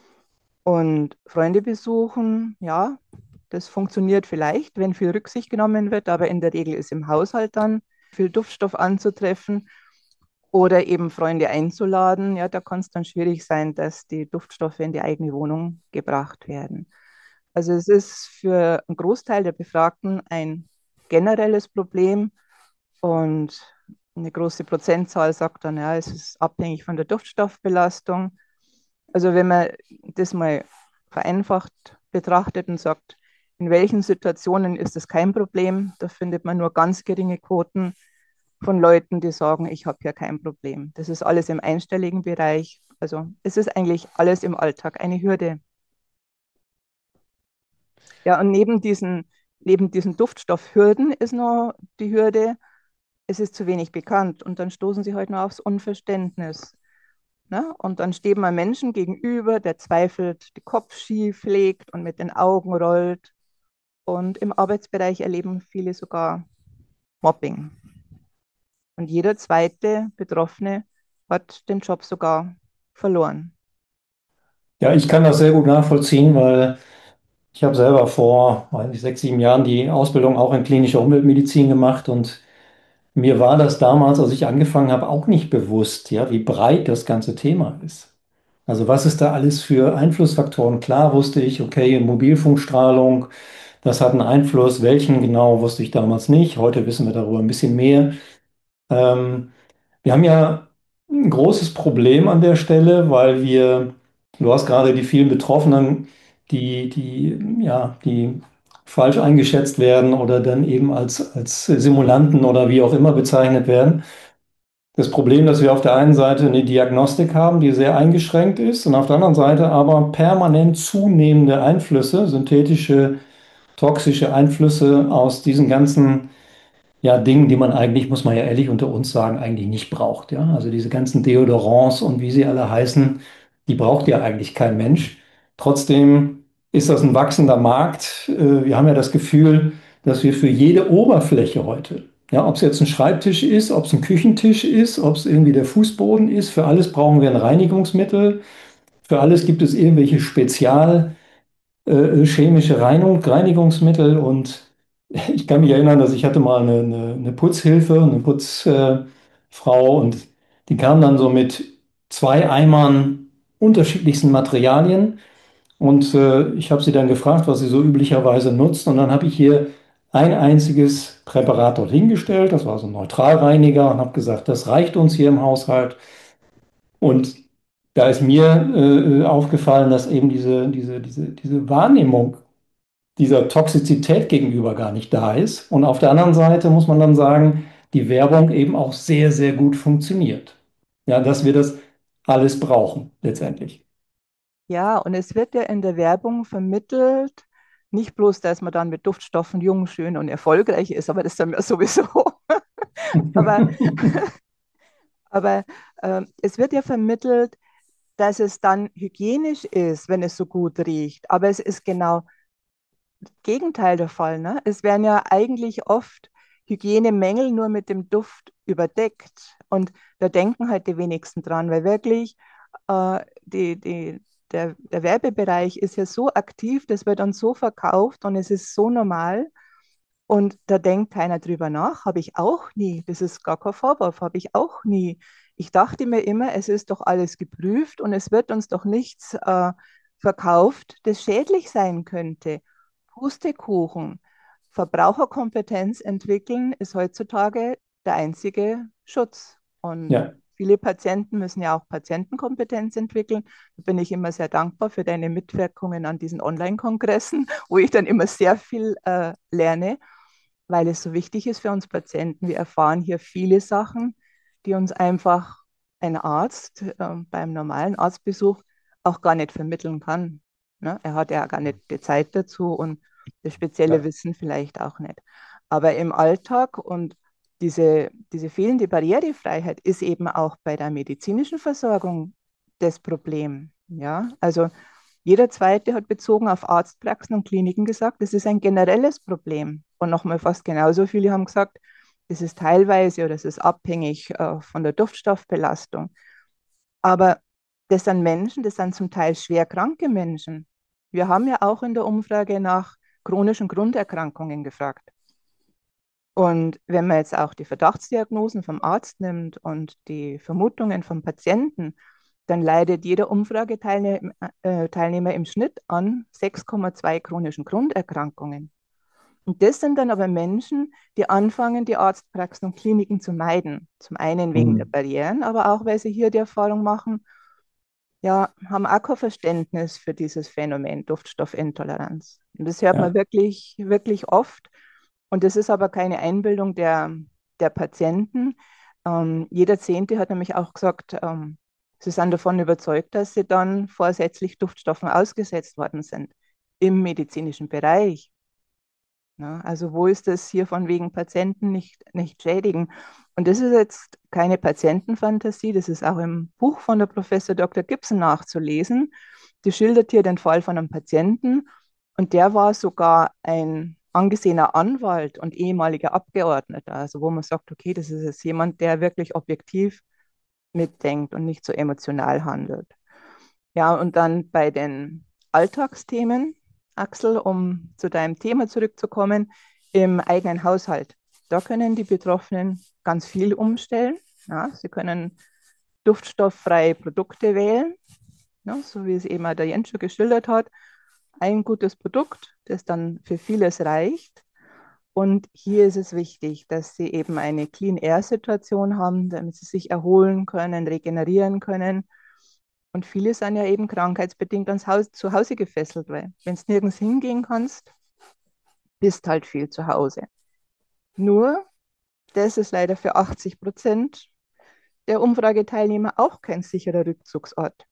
Und Freunde besuchen, ja, das funktioniert vielleicht, wenn viel Rücksicht genommen wird, aber in der Regel ist im Haushalt dann viel Duftstoff anzutreffen oder eben Freunde einzuladen. Ja, da kann es dann schwierig sein, dass die Duftstoffe in die eigene Wohnung gebracht werden. Also es ist für einen Großteil der Befragten ein generelles Problem und eine große Prozentzahl sagt dann, ja, es ist abhängig von der Duftstoffbelastung. Also wenn man das mal vereinfacht betrachtet und sagt, in welchen Situationen ist das kein Problem, da findet man nur ganz geringe Quoten von Leuten, die sagen, ich habe hier kein Problem. Das ist alles im einstelligen Bereich. Also es ist eigentlich alles im Alltag eine Hürde. Ja, und neben diesen Duftstoffhürden ist noch die Hürde, es ist zu wenig bekannt. Und dann stoßen sie halt nur aufs Unverständnis. Ne? Und dann steht man Menschen gegenüber, der zweifelt, den Kopf schief legt und mit den Augen rollt. Und im Arbeitsbereich erleben viele sogar Mobbing. Und jeder zweite Betroffene hat den Job sogar verloren. Ja, ich kann das sehr gut nachvollziehen, weil ich habe selber vor, weiß nicht, 6, 7 Jahren die Ausbildung auch in klinischer Umweltmedizin gemacht und mir war das damals, als ich angefangen habe, auch nicht bewusst, ja, wie breit das ganze Thema ist. Also was ist da alles für Einflussfaktoren? Klar wusste ich, okay, Mobilfunkstrahlung, das hat einen Einfluss. Welchen genau wusste ich damals nicht. Heute wissen wir darüber ein bisschen mehr. Ähm, Wir haben ja ein großes Problem an der Stelle, weil du hast gerade die vielen Betroffenen, die falsch eingeschätzt werden oder dann eben als Simulanten oder wie auch immer bezeichnet werden. Das Problem, dass wir auf der einen Seite eine Diagnostik haben, die sehr eingeschränkt ist und auf der anderen Seite aber permanent zunehmende Einflüsse, synthetische, toxische Einflüsse aus diesen ganzen Dingen, die man eigentlich, muss man ja ehrlich unter uns sagen, eigentlich nicht braucht. Ja? Also diese ganzen Deodorants und wie sie alle heißen, die braucht ja eigentlich kein Mensch. Trotzdem ist das ein wachsender Markt. Wir haben ja das Gefühl, dass wir für jede Oberfläche heute Ja, ob es jetzt ein Schreibtisch ist, ob es ein Küchentisch ist, ob es irgendwie der Fußboden ist, für alles brauchen wir ein Reinigungsmittel. Für alles gibt es irgendwelche chemische Reinigungsmittel und ich kann mich erinnern, dass ich hatte mal eine Putzhilfe, eine Putzfrau und die kam dann so mit 2 Eimern unterschiedlichsten Materialien und ich habe sie dann gefragt, was sie so üblicherweise nutzt und dann habe ich hier ein einziges Präparat dort hingestellt, das war so ein Neutralreiniger und habe gesagt, das reicht uns hier im Haushalt und da ist mir aufgefallen, dass eben diese Wahrnehmung dieser Toxizität gegenüber gar nicht da ist. Und auf der anderen Seite muss man dann sagen, die Werbung eben auch sehr, sehr gut funktioniert. Ja, dass wir das alles brauchen, letztendlich. Ja, und es wird ja in der Werbung vermittelt, nicht bloß, dass man dann mit Duftstoffen jung, schön und erfolgreich ist, aber das sind wir sowieso. Aber, aber es wird ja vermittelt, dass es dann hygienisch ist, wenn es so gut riecht. Aber es ist genau das Gegenteil der Fall. Ne? Es werden ja eigentlich oft Hygienemängel nur mit dem Duft überdeckt. Und da denken halt die wenigsten dran, weil wirklich der Werbebereich ist ja so aktiv, das wird dann so verkauft und es ist so normal. Und da denkt keiner drüber nach, habe ich auch nie. Das ist gar kein Vorwurf, habe ich auch nie. Ich dachte mir immer, es ist doch alles geprüft und es wird uns doch nichts verkauft, das schädlich sein könnte. Pustekuchen. Verbraucherkompetenz entwickeln ist heutzutage der einzige Schutz. Und Ja, viele Patienten müssen ja auch Patientenkompetenz entwickeln. Da bin ich immer sehr dankbar für deine Mitwirkungen an diesen Online-Kongressen, wo ich dann immer sehr viel lerne, weil es so wichtig ist für uns Patienten. Wir erfahren hier viele Sachen, die uns einfach ein Arzt beim normalen Arztbesuch auch gar nicht vermitteln kann. Ne? Er hat ja gar nicht die Zeit dazu und das spezielle ja, Wissen vielleicht auch nicht. Aber im Alltag und diese fehlende Barrierefreiheit ist eben auch bei der medizinischen Versorgung das Problem. Ja, also jeder Zweite hat bezogen auf Arztpraxen und Kliniken gesagt, das ist ein generelles Problem. Und nochmal fast genauso viele haben gesagt, das ist teilweise oder das ist abhängig von der Duftstoffbelastung. Aber das sind Menschen, das sind zum Teil schwer kranke Menschen. Wir haben ja auch in der Umfrage nach chronischen Grunderkrankungen gefragt. Und wenn man jetzt auch die Verdachtsdiagnosen vom Arzt nimmt und die Vermutungen vom Patienten, dann leidet jeder Umfrageteilnehmer im Schnitt an 6,2 chronischen Grunderkrankungen. Und das sind dann aber Menschen, die anfangen, die Arztpraxen und Kliniken zu meiden. Zum einen wegen der hm, Barrieren, aber auch, weil sie hier die Erfahrung machen, ja, haben auch kein Verständnis für dieses Phänomen Duftstoffintoleranz. Und das hört man ja, wirklich, wirklich oft. Und das ist aber keine Einbildung der Patienten. Jeder Zehnte hat nämlich auch gesagt, sie sind davon überzeugt, dass sie dann vorsätzlich Duftstoffen ausgesetzt worden sind im medizinischen Bereich. Ja, also wo ist das hier von wegen Patienten nicht schädigen? Und das ist jetzt keine Patientenfantasie, das ist auch im Buch von der Professor Dr. Gibson nachzulesen. Die schildert hier den Fall von einem Patienten und der war sogar ein angesehener Anwalt und ehemaliger Abgeordneter, also wo man sagt, okay, das ist jetzt jemand, der wirklich objektiv mitdenkt und nicht so emotional handelt. Ja, und dann bei den Alltagsthemen, Axel, um zu deinem Thema zurückzukommen, im eigenen Haushalt. Da können die Betroffenen ganz viel umstellen. Ja, sie können duftstofffreie Produkte wählen, ja, so wie es eben auch der Jens schon geschildert hat. Ein gutes Produkt, das dann für vieles reicht. Und hier ist es wichtig, dass sie eben eine Clean-Air-Situation haben, damit sie sich erholen können, regenerieren können. Und viele sind ja eben krankheitsbedingt zu Hause gefesselt, weil wenn du nirgends hingehen kannst, bist halt viel zu Hause. Nur, das ist leider für 80% der Umfrageteilnehmer auch kein sicherer Rückzugsort,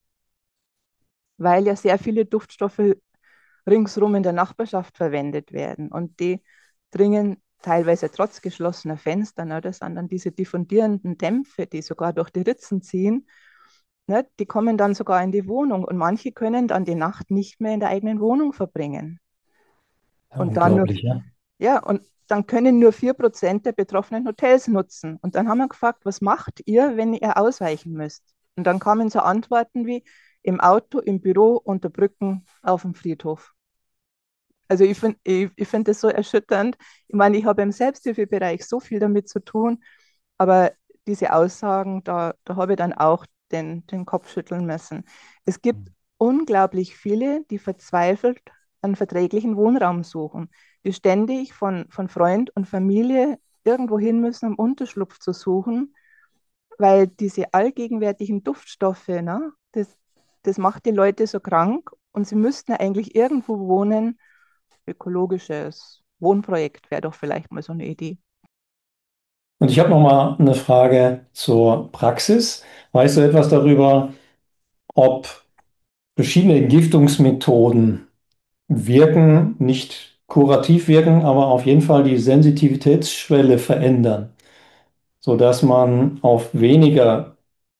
weil ja sehr viele Duftstoffe ringsrum in der Nachbarschaft verwendet werden. Und die dringen teilweise trotz geschlossener Fenster, ne, das sind dann diese diffundierenden Dämpfe, die sogar durch die Ritzen ziehen, ne, die kommen dann sogar in die Wohnung und manche können dann die Nacht nicht mehr in der eigenen Wohnung verbringen. ja, Und dann noch, unglaublich, ja. ja, und dann können nur 4% der betroffenen Hotels nutzen. Und dann haben wir gefragt, was macht ihr, wenn ihr ausweichen müsst? Und dann kamen so Antworten wie im Auto, im Büro, unter Brücken, auf dem Friedhof. Also ich find das so erschütternd. Ich meine, ich habe im Selbsthilfebereich so viel damit zu tun, aber diese Aussagen, da habe ich dann auch den Kopf schütteln müssen. Es gibt unglaublich viele, die verzweifelt einen verträglichen Wohnraum suchen, die ständig von Freund und Familie irgendwo hin müssen, um Unterschlupf zu suchen, weil diese allgegenwärtigen Duftstoffe, ne, das macht die Leute so krank und sie müssten eigentlich irgendwo wohnen. Ökologisches Wohnprojekt wäre doch vielleicht mal so eine Idee. Und ich habe noch mal eine Frage zur Praxis. Weißt du etwas darüber, ob verschiedene Entgiftungsmethoden wirken, nicht kurativ wirken, aber auf jeden Fall die Sensitivitätsschwelle verändern, sodass man auf weniger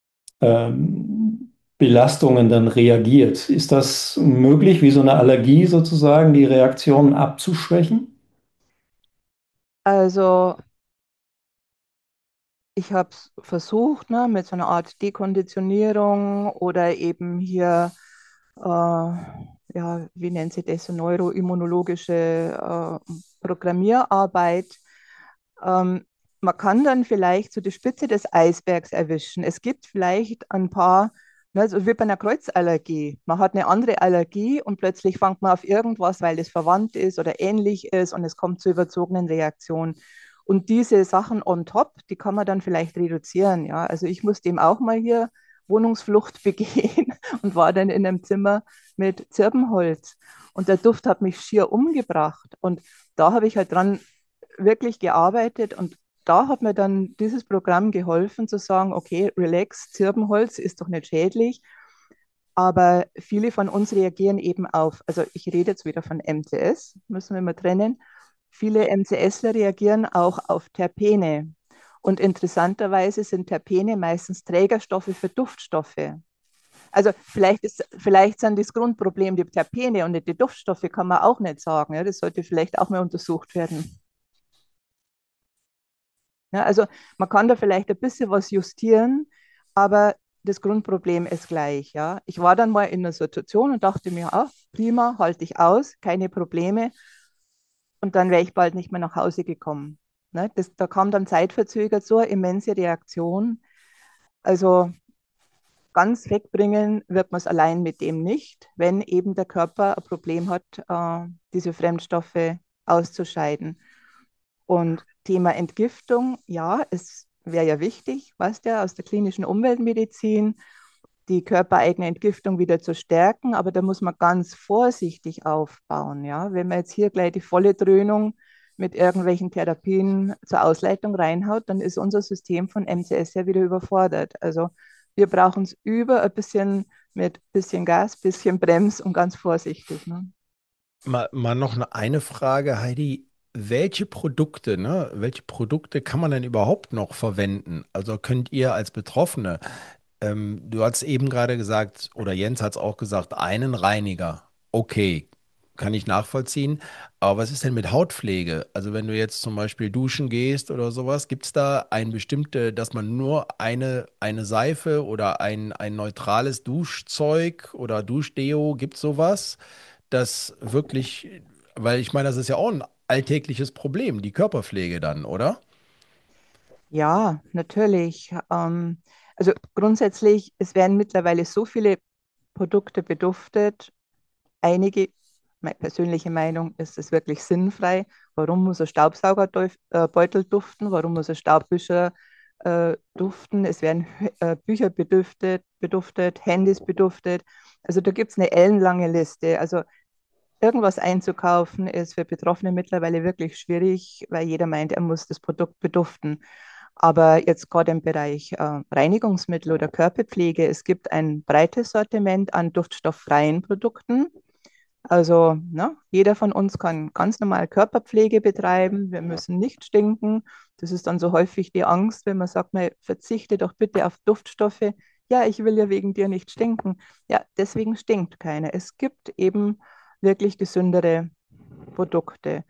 Belastungen dann reagiert? Ist das möglich, wie so eine Allergie sozusagen, die Reaktionen abzuschwächen? Also ich habe es versucht, ne, mit so einer Art Dekonditionierung oder eben hier, ja, wie nennt sich das, so neuroimmunologische Programmierarbeit. Ähm, Man kann dann vielleicht so die Spitze des Eisbergs erwischen. Es gibt vielleicht ein paar, ne, so wie bei einer Kreuzallergie. Man hat eine andere Allergie und plötzlich fängt man auf irgendwas, weil es verwandt ist oder ähnlich ist und es kommt zu überzogenen Reaktionen. Und diese Sachen on top, die kann man dann vielleicht reduzieren. Ja? Also ich musste eben auch mal hier Wohnungsflucht begehen und war dann in einem Zimmer mit Zirbenholz. Und der Duft hat mich schier umgebracht. Und da habe ich halt dran wirklich gearbeitet und da hat mir dann dieses Programm geholfen zu sagen, okay, relax, Zirbenholz ist doch nicht schädlich, aber viele von uns reagieren eben auf, also ich rede jetzt wieder von MCS, müssen wir mal trennen, viele MCSler reagieren auch auf Terpene. Und interessanterweise sind Terpene meistens Trägerstoffe für Duftstoffe. Also vielleicht sind das Grundproblem die Terpene und nicht die Duftstoffe, kann man auch nicht sagen. Ja, das sollte vielleicht auch mal untersucht werden. Ja, also man kann da vielleicht ein bisschen was justieren, aber das Grundproblem ist gleich. Ja. Ich war dann mal in einer Situation und dachte mir, ah, prima, halte ich aus, keine Probleme. Und dann wäre ich bald nicht mehr nach Hause gekommen. Ne? Da kam dann zeitverzögert so eine immense Reaktion. Also ganz wegbringen wird man es allein mit dem nicht, wenn eben der Körper ein Problem hat, diese Fremdstoffe auszuscheiden. Und Thema Entgiftung, ja, es wäre ja wichtig, weißt du, aus der klinischen Umweltmedizin, die körpereigene Entgiftung wieder zu stärken, aber da muss man ganz vorsichtig aufbauen, ja. Wenn man jetzt hier gleich die volle Dröhnung mit irgendwelchen Therapien zur Ausleitung reinhaut, dann ist unser System von MCS ja wieder überfordert. Also wir brauchen es über ein bisschen mit bisschen Gas, bisschen Brems und ganz vorsichtig. Ne? Mal noch eine Frage, Heidi. Welche Produkte kann man denn überhaupt noch verwenden? Also könnt ihr als Betroffene, du hast eben gerade gesagt, oder Jens hat es auch gesagt, einen Reiniger. Okay, kann ich nachvollziehen. Aber was ist denn mit Hautpflege? Also wenn du jetzt zum Beispiel duschen gehst oder sowas, gibt es da dass man nur eine Seife oder ein neutrales Duschzeug oder Duschdeo, gibt es sowas? Das wirklich, weil ich meine, das ist ja auch ein alltägliches Problem, die Körperpflege dann, oder? Ja, natürlich. Also grundsätzlich, es werden mittlerweile so viele Produkte beduftet. Einige, meine persönliche Meinung, ist es wirklich sinnfrei. Warum muss ein Staubsaugerbeutel duften? Warum muss ein Staubwischer duften? Es werden Bücher beduftet, Handys beduftet. Also da gibt es eine ellenlange Liste. Also irgendwas einzukaufen ist für Betroffene mittlerweile wirklich schwierig, weil jeder meint, er muss das Produkt beduften. Aber jetzt gerade im Bereich Reinigungsmittel oder Körperpflege, es gibt ein breites Sortiment an duftstofffreien Produkten. Also ne, jeder von uns kann ganz normal Körperpflege betreiben. Wir müssen nicht stinken. Das ist dann so häufig die Angst, wenn man sagt, man verzichte doch bitte auf Duftstoffe. Ja, ich will ja wegen dir nicht stinken. Ja, deswegen stinkt keiner. Es gibt eben wirklich gesündere Produkte.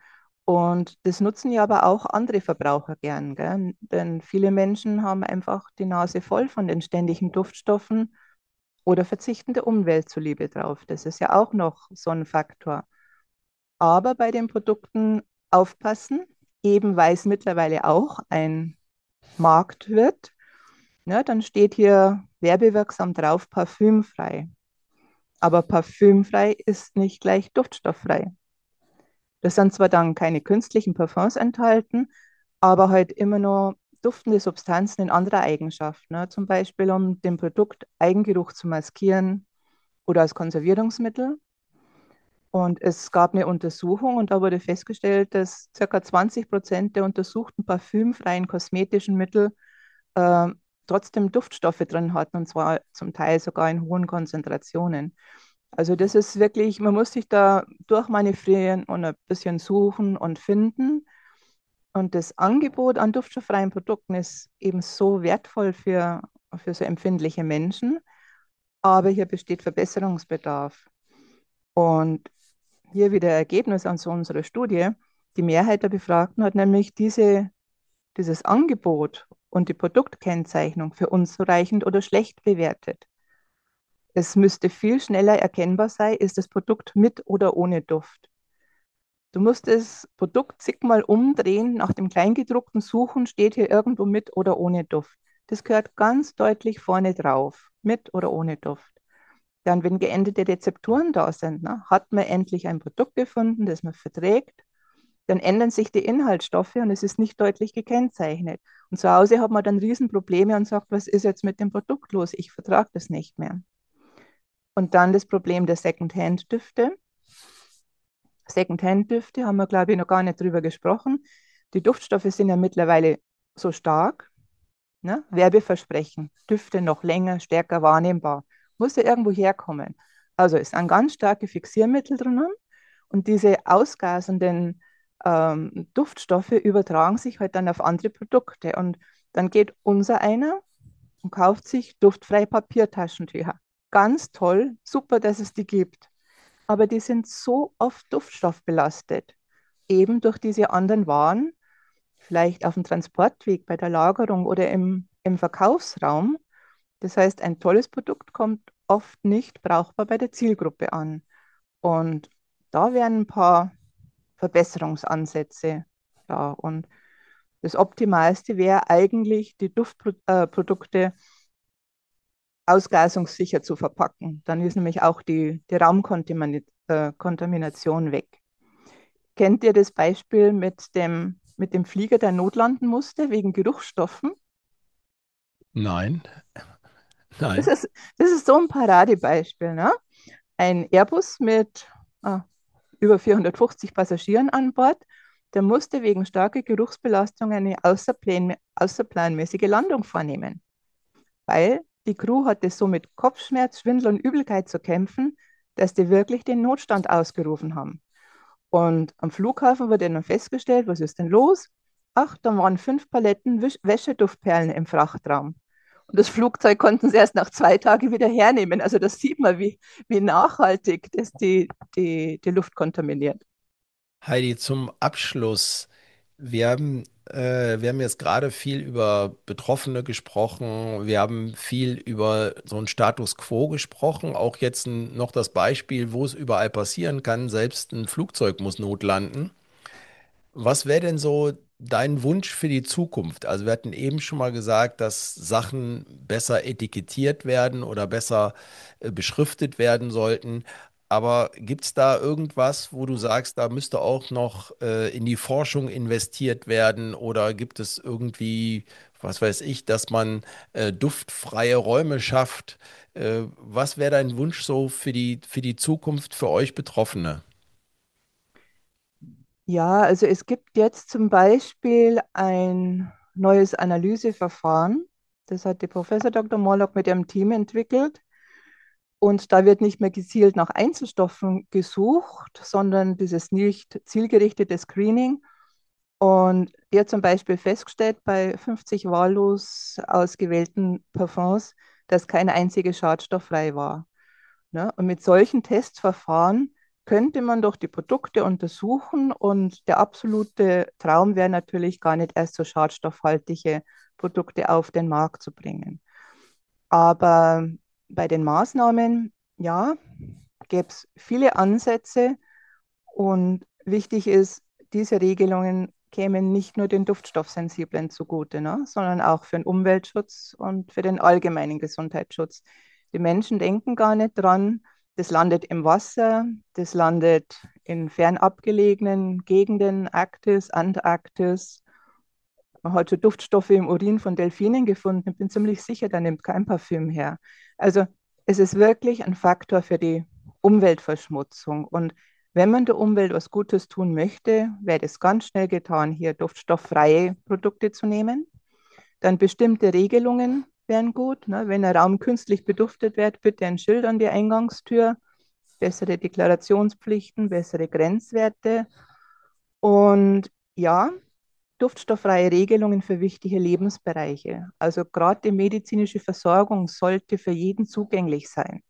Und das nutzen ja aber auch andere Verbraucher gern, gell? Denn viele Menschen haben einfach die Nase voll von den ständigen Duftstoffen oder verzichten der Umwelt zuliebe drauf. Das ist ja auch noch so ein Faktor. Aber bei den Produkten aufpassen, eben weil es mittlerweile auch ein Markt wird. Ne, dann steht hier werbewirksam drauf, parfümfrei. Aber parfümfrei ist nicht gleich duftstofffrei. Das sind zwar dann keine künstlichen Parfums enthalten, aber halt immer nur duftende Substanzen in anderer Eigenschaft. Ne? Zum Beispiel, um dem Produkt Eigengeruch zu maskieren oder als Konservierungsmittel. Und es gab eine Untersuchung und da wurde festgestellt, dass ca. 20% der untersuchten parfümfreien kosmetischen Mittel äh, trotzdem Duftstoffe drin hatten und zwar zum Teil sogar in hohen Konzentrationen. Also das ist wirklich, man muss sich da durchmanövrieren und ein bisschen suchen und finden. Und das Angebot an duftstofffreien Produkten ist eben so wertvoll für so empfindliche Menschen, aber hier besteht Verbesserungsbedarf. Und hier wieder Ergebnis an so unserer Studie. Die Mehrheit der Befragten hat nämlich dieses Angebot und die Produktkennzeichnung für unzureichend oder schlecht bewertet. Es müsste viel schneller erkennbar sein, ist das Produkt mit oder ohne Duft. Du musst das Produkt zigmal umdrehen, nach dem Kleingedruckten suchen, steht hier irgendwo mit oder ohne Duft. Das gehört ganz deutlich vorne drauf, mit oder ohne Duft. Dann, wenn geänderte Rezepturen da sind, ne, hat man endlich ein Produkt gefunden, das man verträgt, dann ändern sich die Inhaltsstoffe und es ist nicht deutlich gekennzeichnet. Und zu Hause hat man dann Riesenprobleme und sagt, was ist jetzt mit dem Produkt los? Ich vertrage das nicht mehr. Und dann das Problem der Secondhand-Düfte. Secondhand-Düfte haben wir, glaube ich, noch gar nicht drüber gesprochen. Die Duftstoffe sind ja mittlerweile so stark, ne? Werbeversprechen, Düfte noch länger, stärker wahrnehmbar. Muss ja irgendwo herkommen. Also es sind ganz starke Fixiermittel drinnen und diese ausgasenden Duftstoffe übertragen sich halt dann auf andere Produkte. Und dann geht unser einer und kauft sich duftfreie Papiertaschentücher. Ganz toll, super, dass es die gibt. Aber die sind so oft duftstoffbelastet, eben durch diese anderen Waren, vielleicht auf dem Transportweg, bei der Lagerung oder im Verkaufsraum. Das heißt, ein tolles Produkt kommt oft nicht brauchbar bei der Zielgruppe an. Und da wären ein paar Verbesserungsansätze da. Und das Optimalste wäre eigentlich, die Duftprodukte ausgasungssicher zu verpacken. Dann ist nämlich auch die Raumkontamination weg. Kennt ihr das Beispiel mit dem Flieger, der notlanden musste wegen Geruchsstoffen? Nein, Das nein. ist, das ist so ein Paradebeispiel. Ne? Ein Airbus mit über 450 Passagieren an Bord, der musste wegen starker Geruchsbelastung eine außerplanmäßige Landung vornehmen, weil die Crew hatte so mit Kopfschmerz, Schwindel und Übelkeit zu kämpfen, dass die wirklich den Notstand ausgerufen haben. Und am Flughafen wurde dann festgestellt, was ist denn los? Ach, da waren 5 Paletten Wäscheduftperlen im Frachtraum. Und das Flugzeug konnten sie erst nach 2 Tagen wieder hernehmen. Also das sieht man, wie nachhaltig das die Luft kontaminiert. Heidi, zum Abschluss. Wir haben jetzt gerade viel über Betroffene gesprochen. Wir haben viel über so einen Status quo gesprochen. Auch jetzt noch das Beispiel, wo es überall passieren kann. Selbst ein Flugzeug muss notlanden. Was wäre denn so dein Wunsch für die Zukunft? Also wir hatten eben schon mal gesagt, dass Sachen besser etikettiert werden oder besser beschriftet werden sollten. Aber gibt es da irgendwas, wo du sagst, da müsste auch noch in die Forschung investiert werden? Oder gibt es irgendwie, was weiß ich, dass man duftfreie Räume schafft? Was wäre dein Wunsch so für die Zukunft für euch Betroffene? Ja, also es gibt jetzt zum Beispiel ein neues Analyseverfahren. Das hat die Professor Dr. Morlock mit ihrem Team entwickelt. Und da wird nicht mehr gezielt nach Einzelstoffen gesucht, sondern dieses nicht zielgerichtete Screening. Und er hat zum Beispiel festgestellt bei 50 wahllos ausgewählten Parfums, dass kein einziges schadstofffrei war. Ne? Und mit solchen Testverfahren könnte man doch die Produkte untersuchen und der absolute Traum wäre natürlich gar nicht erst so schadstoffhaltige Produkte auf den Markt zu bringen. Aber bei den Maßnahmen, ja, gäbe es viele Ansätze und wichtig ist, diese Regelungen kämen nicht nur den Duftstoffsensiblen zugute, ne, sondern auch für den Umweltschutz und für den allgemeinen Gesundheitsschutz. Die Menschen denken gar nicht dran, das landet im Wasser, das landet in fernab gelegenen Gegenden, Arktis, Antarktis. Man hat schon Duftstoffe im Urin von Delfinen gefunden. Ich bin ziemlich sicher, da nimmt kein Parfüm her. Also es ist wirklich ein Faktor für die Umweltverschmutzung. Und wenn man der Umwelt was Gutes tun möchte, wäre das ganz schnell getan, hier duftstofffreie Produkte zu nehmen. Dann bestimmte Regelungen wären gut. Ne? Wenn ein Raum künstlich beduftet wird, bitte ein Schild an die Eingangstür, bessere Deklarationspflichten, bessere Grenzwerte. Und ja, duftstofffreie Regelungen für wichtige Lebensbereiche. Also gerade die medizinische Versorgung sollte für jeden zugänglich sein.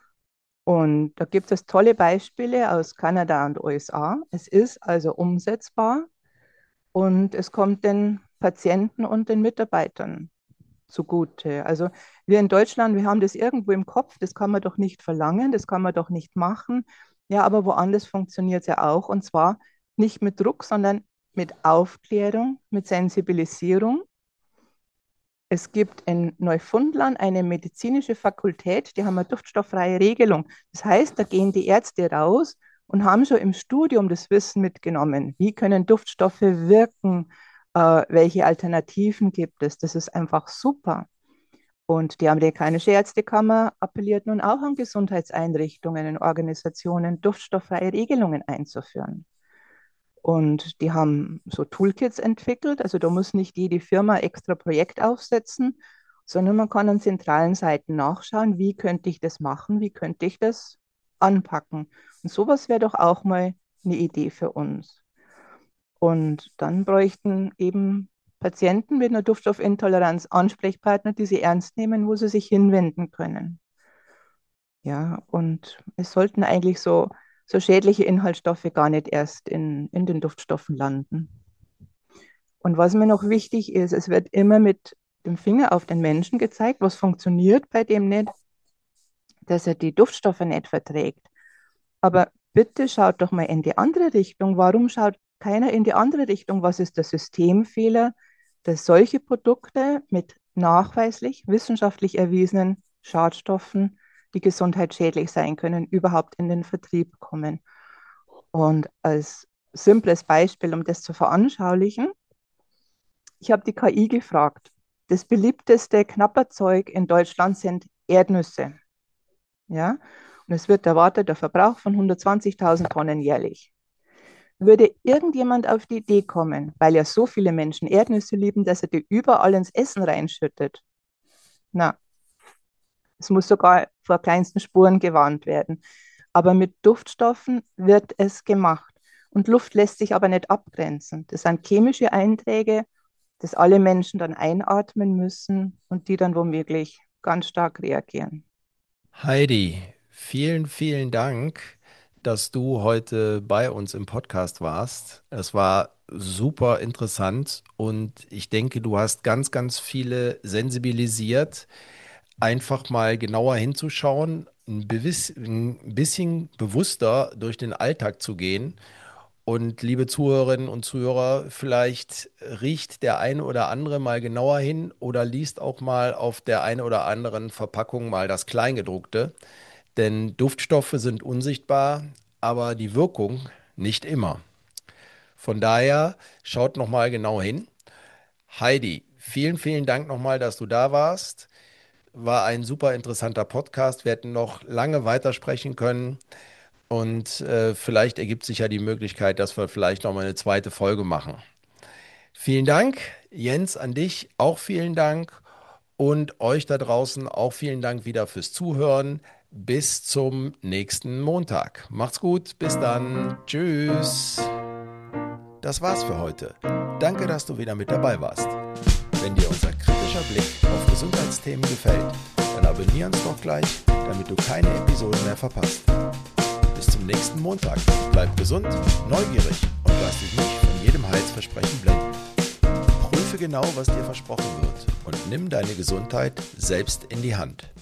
Und da gibt es tolle Beispiele aus Kanada und USA. Es ist also umsetzbar und es kommt den Patienten und den Mitarbeitern zugute. Also wir in Deutschland, wir haben das irgendwo im Kopf, das kann man doch nicht verlangen, das kann man doch nicht machen. Ja, aber woanders funktioniert es ja auch und zwar nicht mit Druck, sondern mit Aufklärung, mit Sensibilisierung. Es gibt in Neufundland eine medizinische Fakultät, die haben eine duftstofffreie Regelung. Das heißt, da gehen die Ärzte raus und haben schon im Studium das Wissen mitgenommen. Wie können Duftstoffe wirken? Welche Alternativen gibt es? Das ist einfach super. Und die amerikanische Ärztekammer appelliert nun auch an Gesundheitseinrichtungen und Organisationen, duftstofffreie Regelungen einzuführen. Und die haben so Toolkits entwickelt. Also da muss nicht jede Firma extra Projekt aufsetzen, sondern man kann an zentralen Seiten nachschauen, wie könnte ich das machen, wie könnte ich das anpacken. Und sowas wäre doch auch mal eine Idee für uns. Und dann bräuchten eben Patienten mit einer Duftstoffintoleranz Ansprechpartner, die sie ernst nehmen, wo sie sich hinwenden können. Ja, und es sollten eigentlich so schädliche Inhaltsstoffe gar nicht erst in den Duftstoffen landen. Und was mir noch wichtig ist, es wird immer mit dem Finger auf den Menschen gezeigt, was funktioniert bei dem nicht, dass er die Duftstoffe nicht verträgt. Aber bitte schaut doch mal in die andere Richtung. Warum schaut keiner in die andere Richtung? Was ist der Systemfehler, dass solche Produkte mit nachweislich, wissenschaftlich erwiesenen Schadstoffen, die gesundheitsschädlich sein können, überhaupt in den Vertrieb kommen? Und als simples Beispiel, um das zu veranschaulichen, ich habe die KI gefragt. Das beliebteste Knabberzeug in Deutschland sind Erdnüsse. Ja? Und es wird erwartet, der Verbrauch von 120.000 Tonnen jährlich. Würde irgendjemand auf die Idee kommen, weil ja so viele Menschen Erdnüsse lieben, dass er die überall ins Essen reinschüttet? Na, es muss sogar vor kleinsten Spuren gewarnt werden. Aber mit Duftstoffen wird es gemacht. Und Luft lässt sich aber nicht abgrenzen. Das sind chemische Einträge, das alle Menschen dann einatmen müssen und die dann womöglich ganz stark reagieren. Heidi, vielen, vielen Dank, dass du heute bei uns im Podcast warst. Es war super interessant und ich denke, du hast ganz, ganz viele sensibilisiert, einfach mal genauer hinzuschauen, ein bisschen bewusster durch den Alltag zu gehen. Und liebe Zuhörerinnen und Zuhörer, vielleicht riecht der eine oder andere mal genauer hin oder liest auch mal auf der einen oder anderen Verpackung mal das Kleingedruckte. Denn Duftstoffe sind unsichtbar, aber die Wirkung nicht immer. Von daher schaut noch mal genau hin. Heidi, vielen, vielen Dank nochmal, dass du da warst. War ein super interessanter Podcast. Wir hätten noch lange weitersprechen können. Und vielleicht ergibt sich ja die Möglichkeit, dass wir vielleicht noch mal eine zweite Folge machen. Vielen Dank, Jens, an dich auch vielen Dank und euch da draußen auch vielen Dank wieder fürs Zuhören. Bis zum nächsten Montag. Macht's gut, bis dann. Tschüss. Das war's für heute. Danke, dass du wieder mit dabei warst. Wenn dir unser kritischer Blick auf Gesundheitsthemen gefällt, dann abonniere uns doch gleich, damit du keine Episode mehr verpasst. bis zum nächsten Montag. Bleib gesund, neugierig und lass dich nicht von jedem Heilsversprechen blenden. Prüfe genau, was dir versprochen wird und nimm deine Gesundheit selbst in die Hand.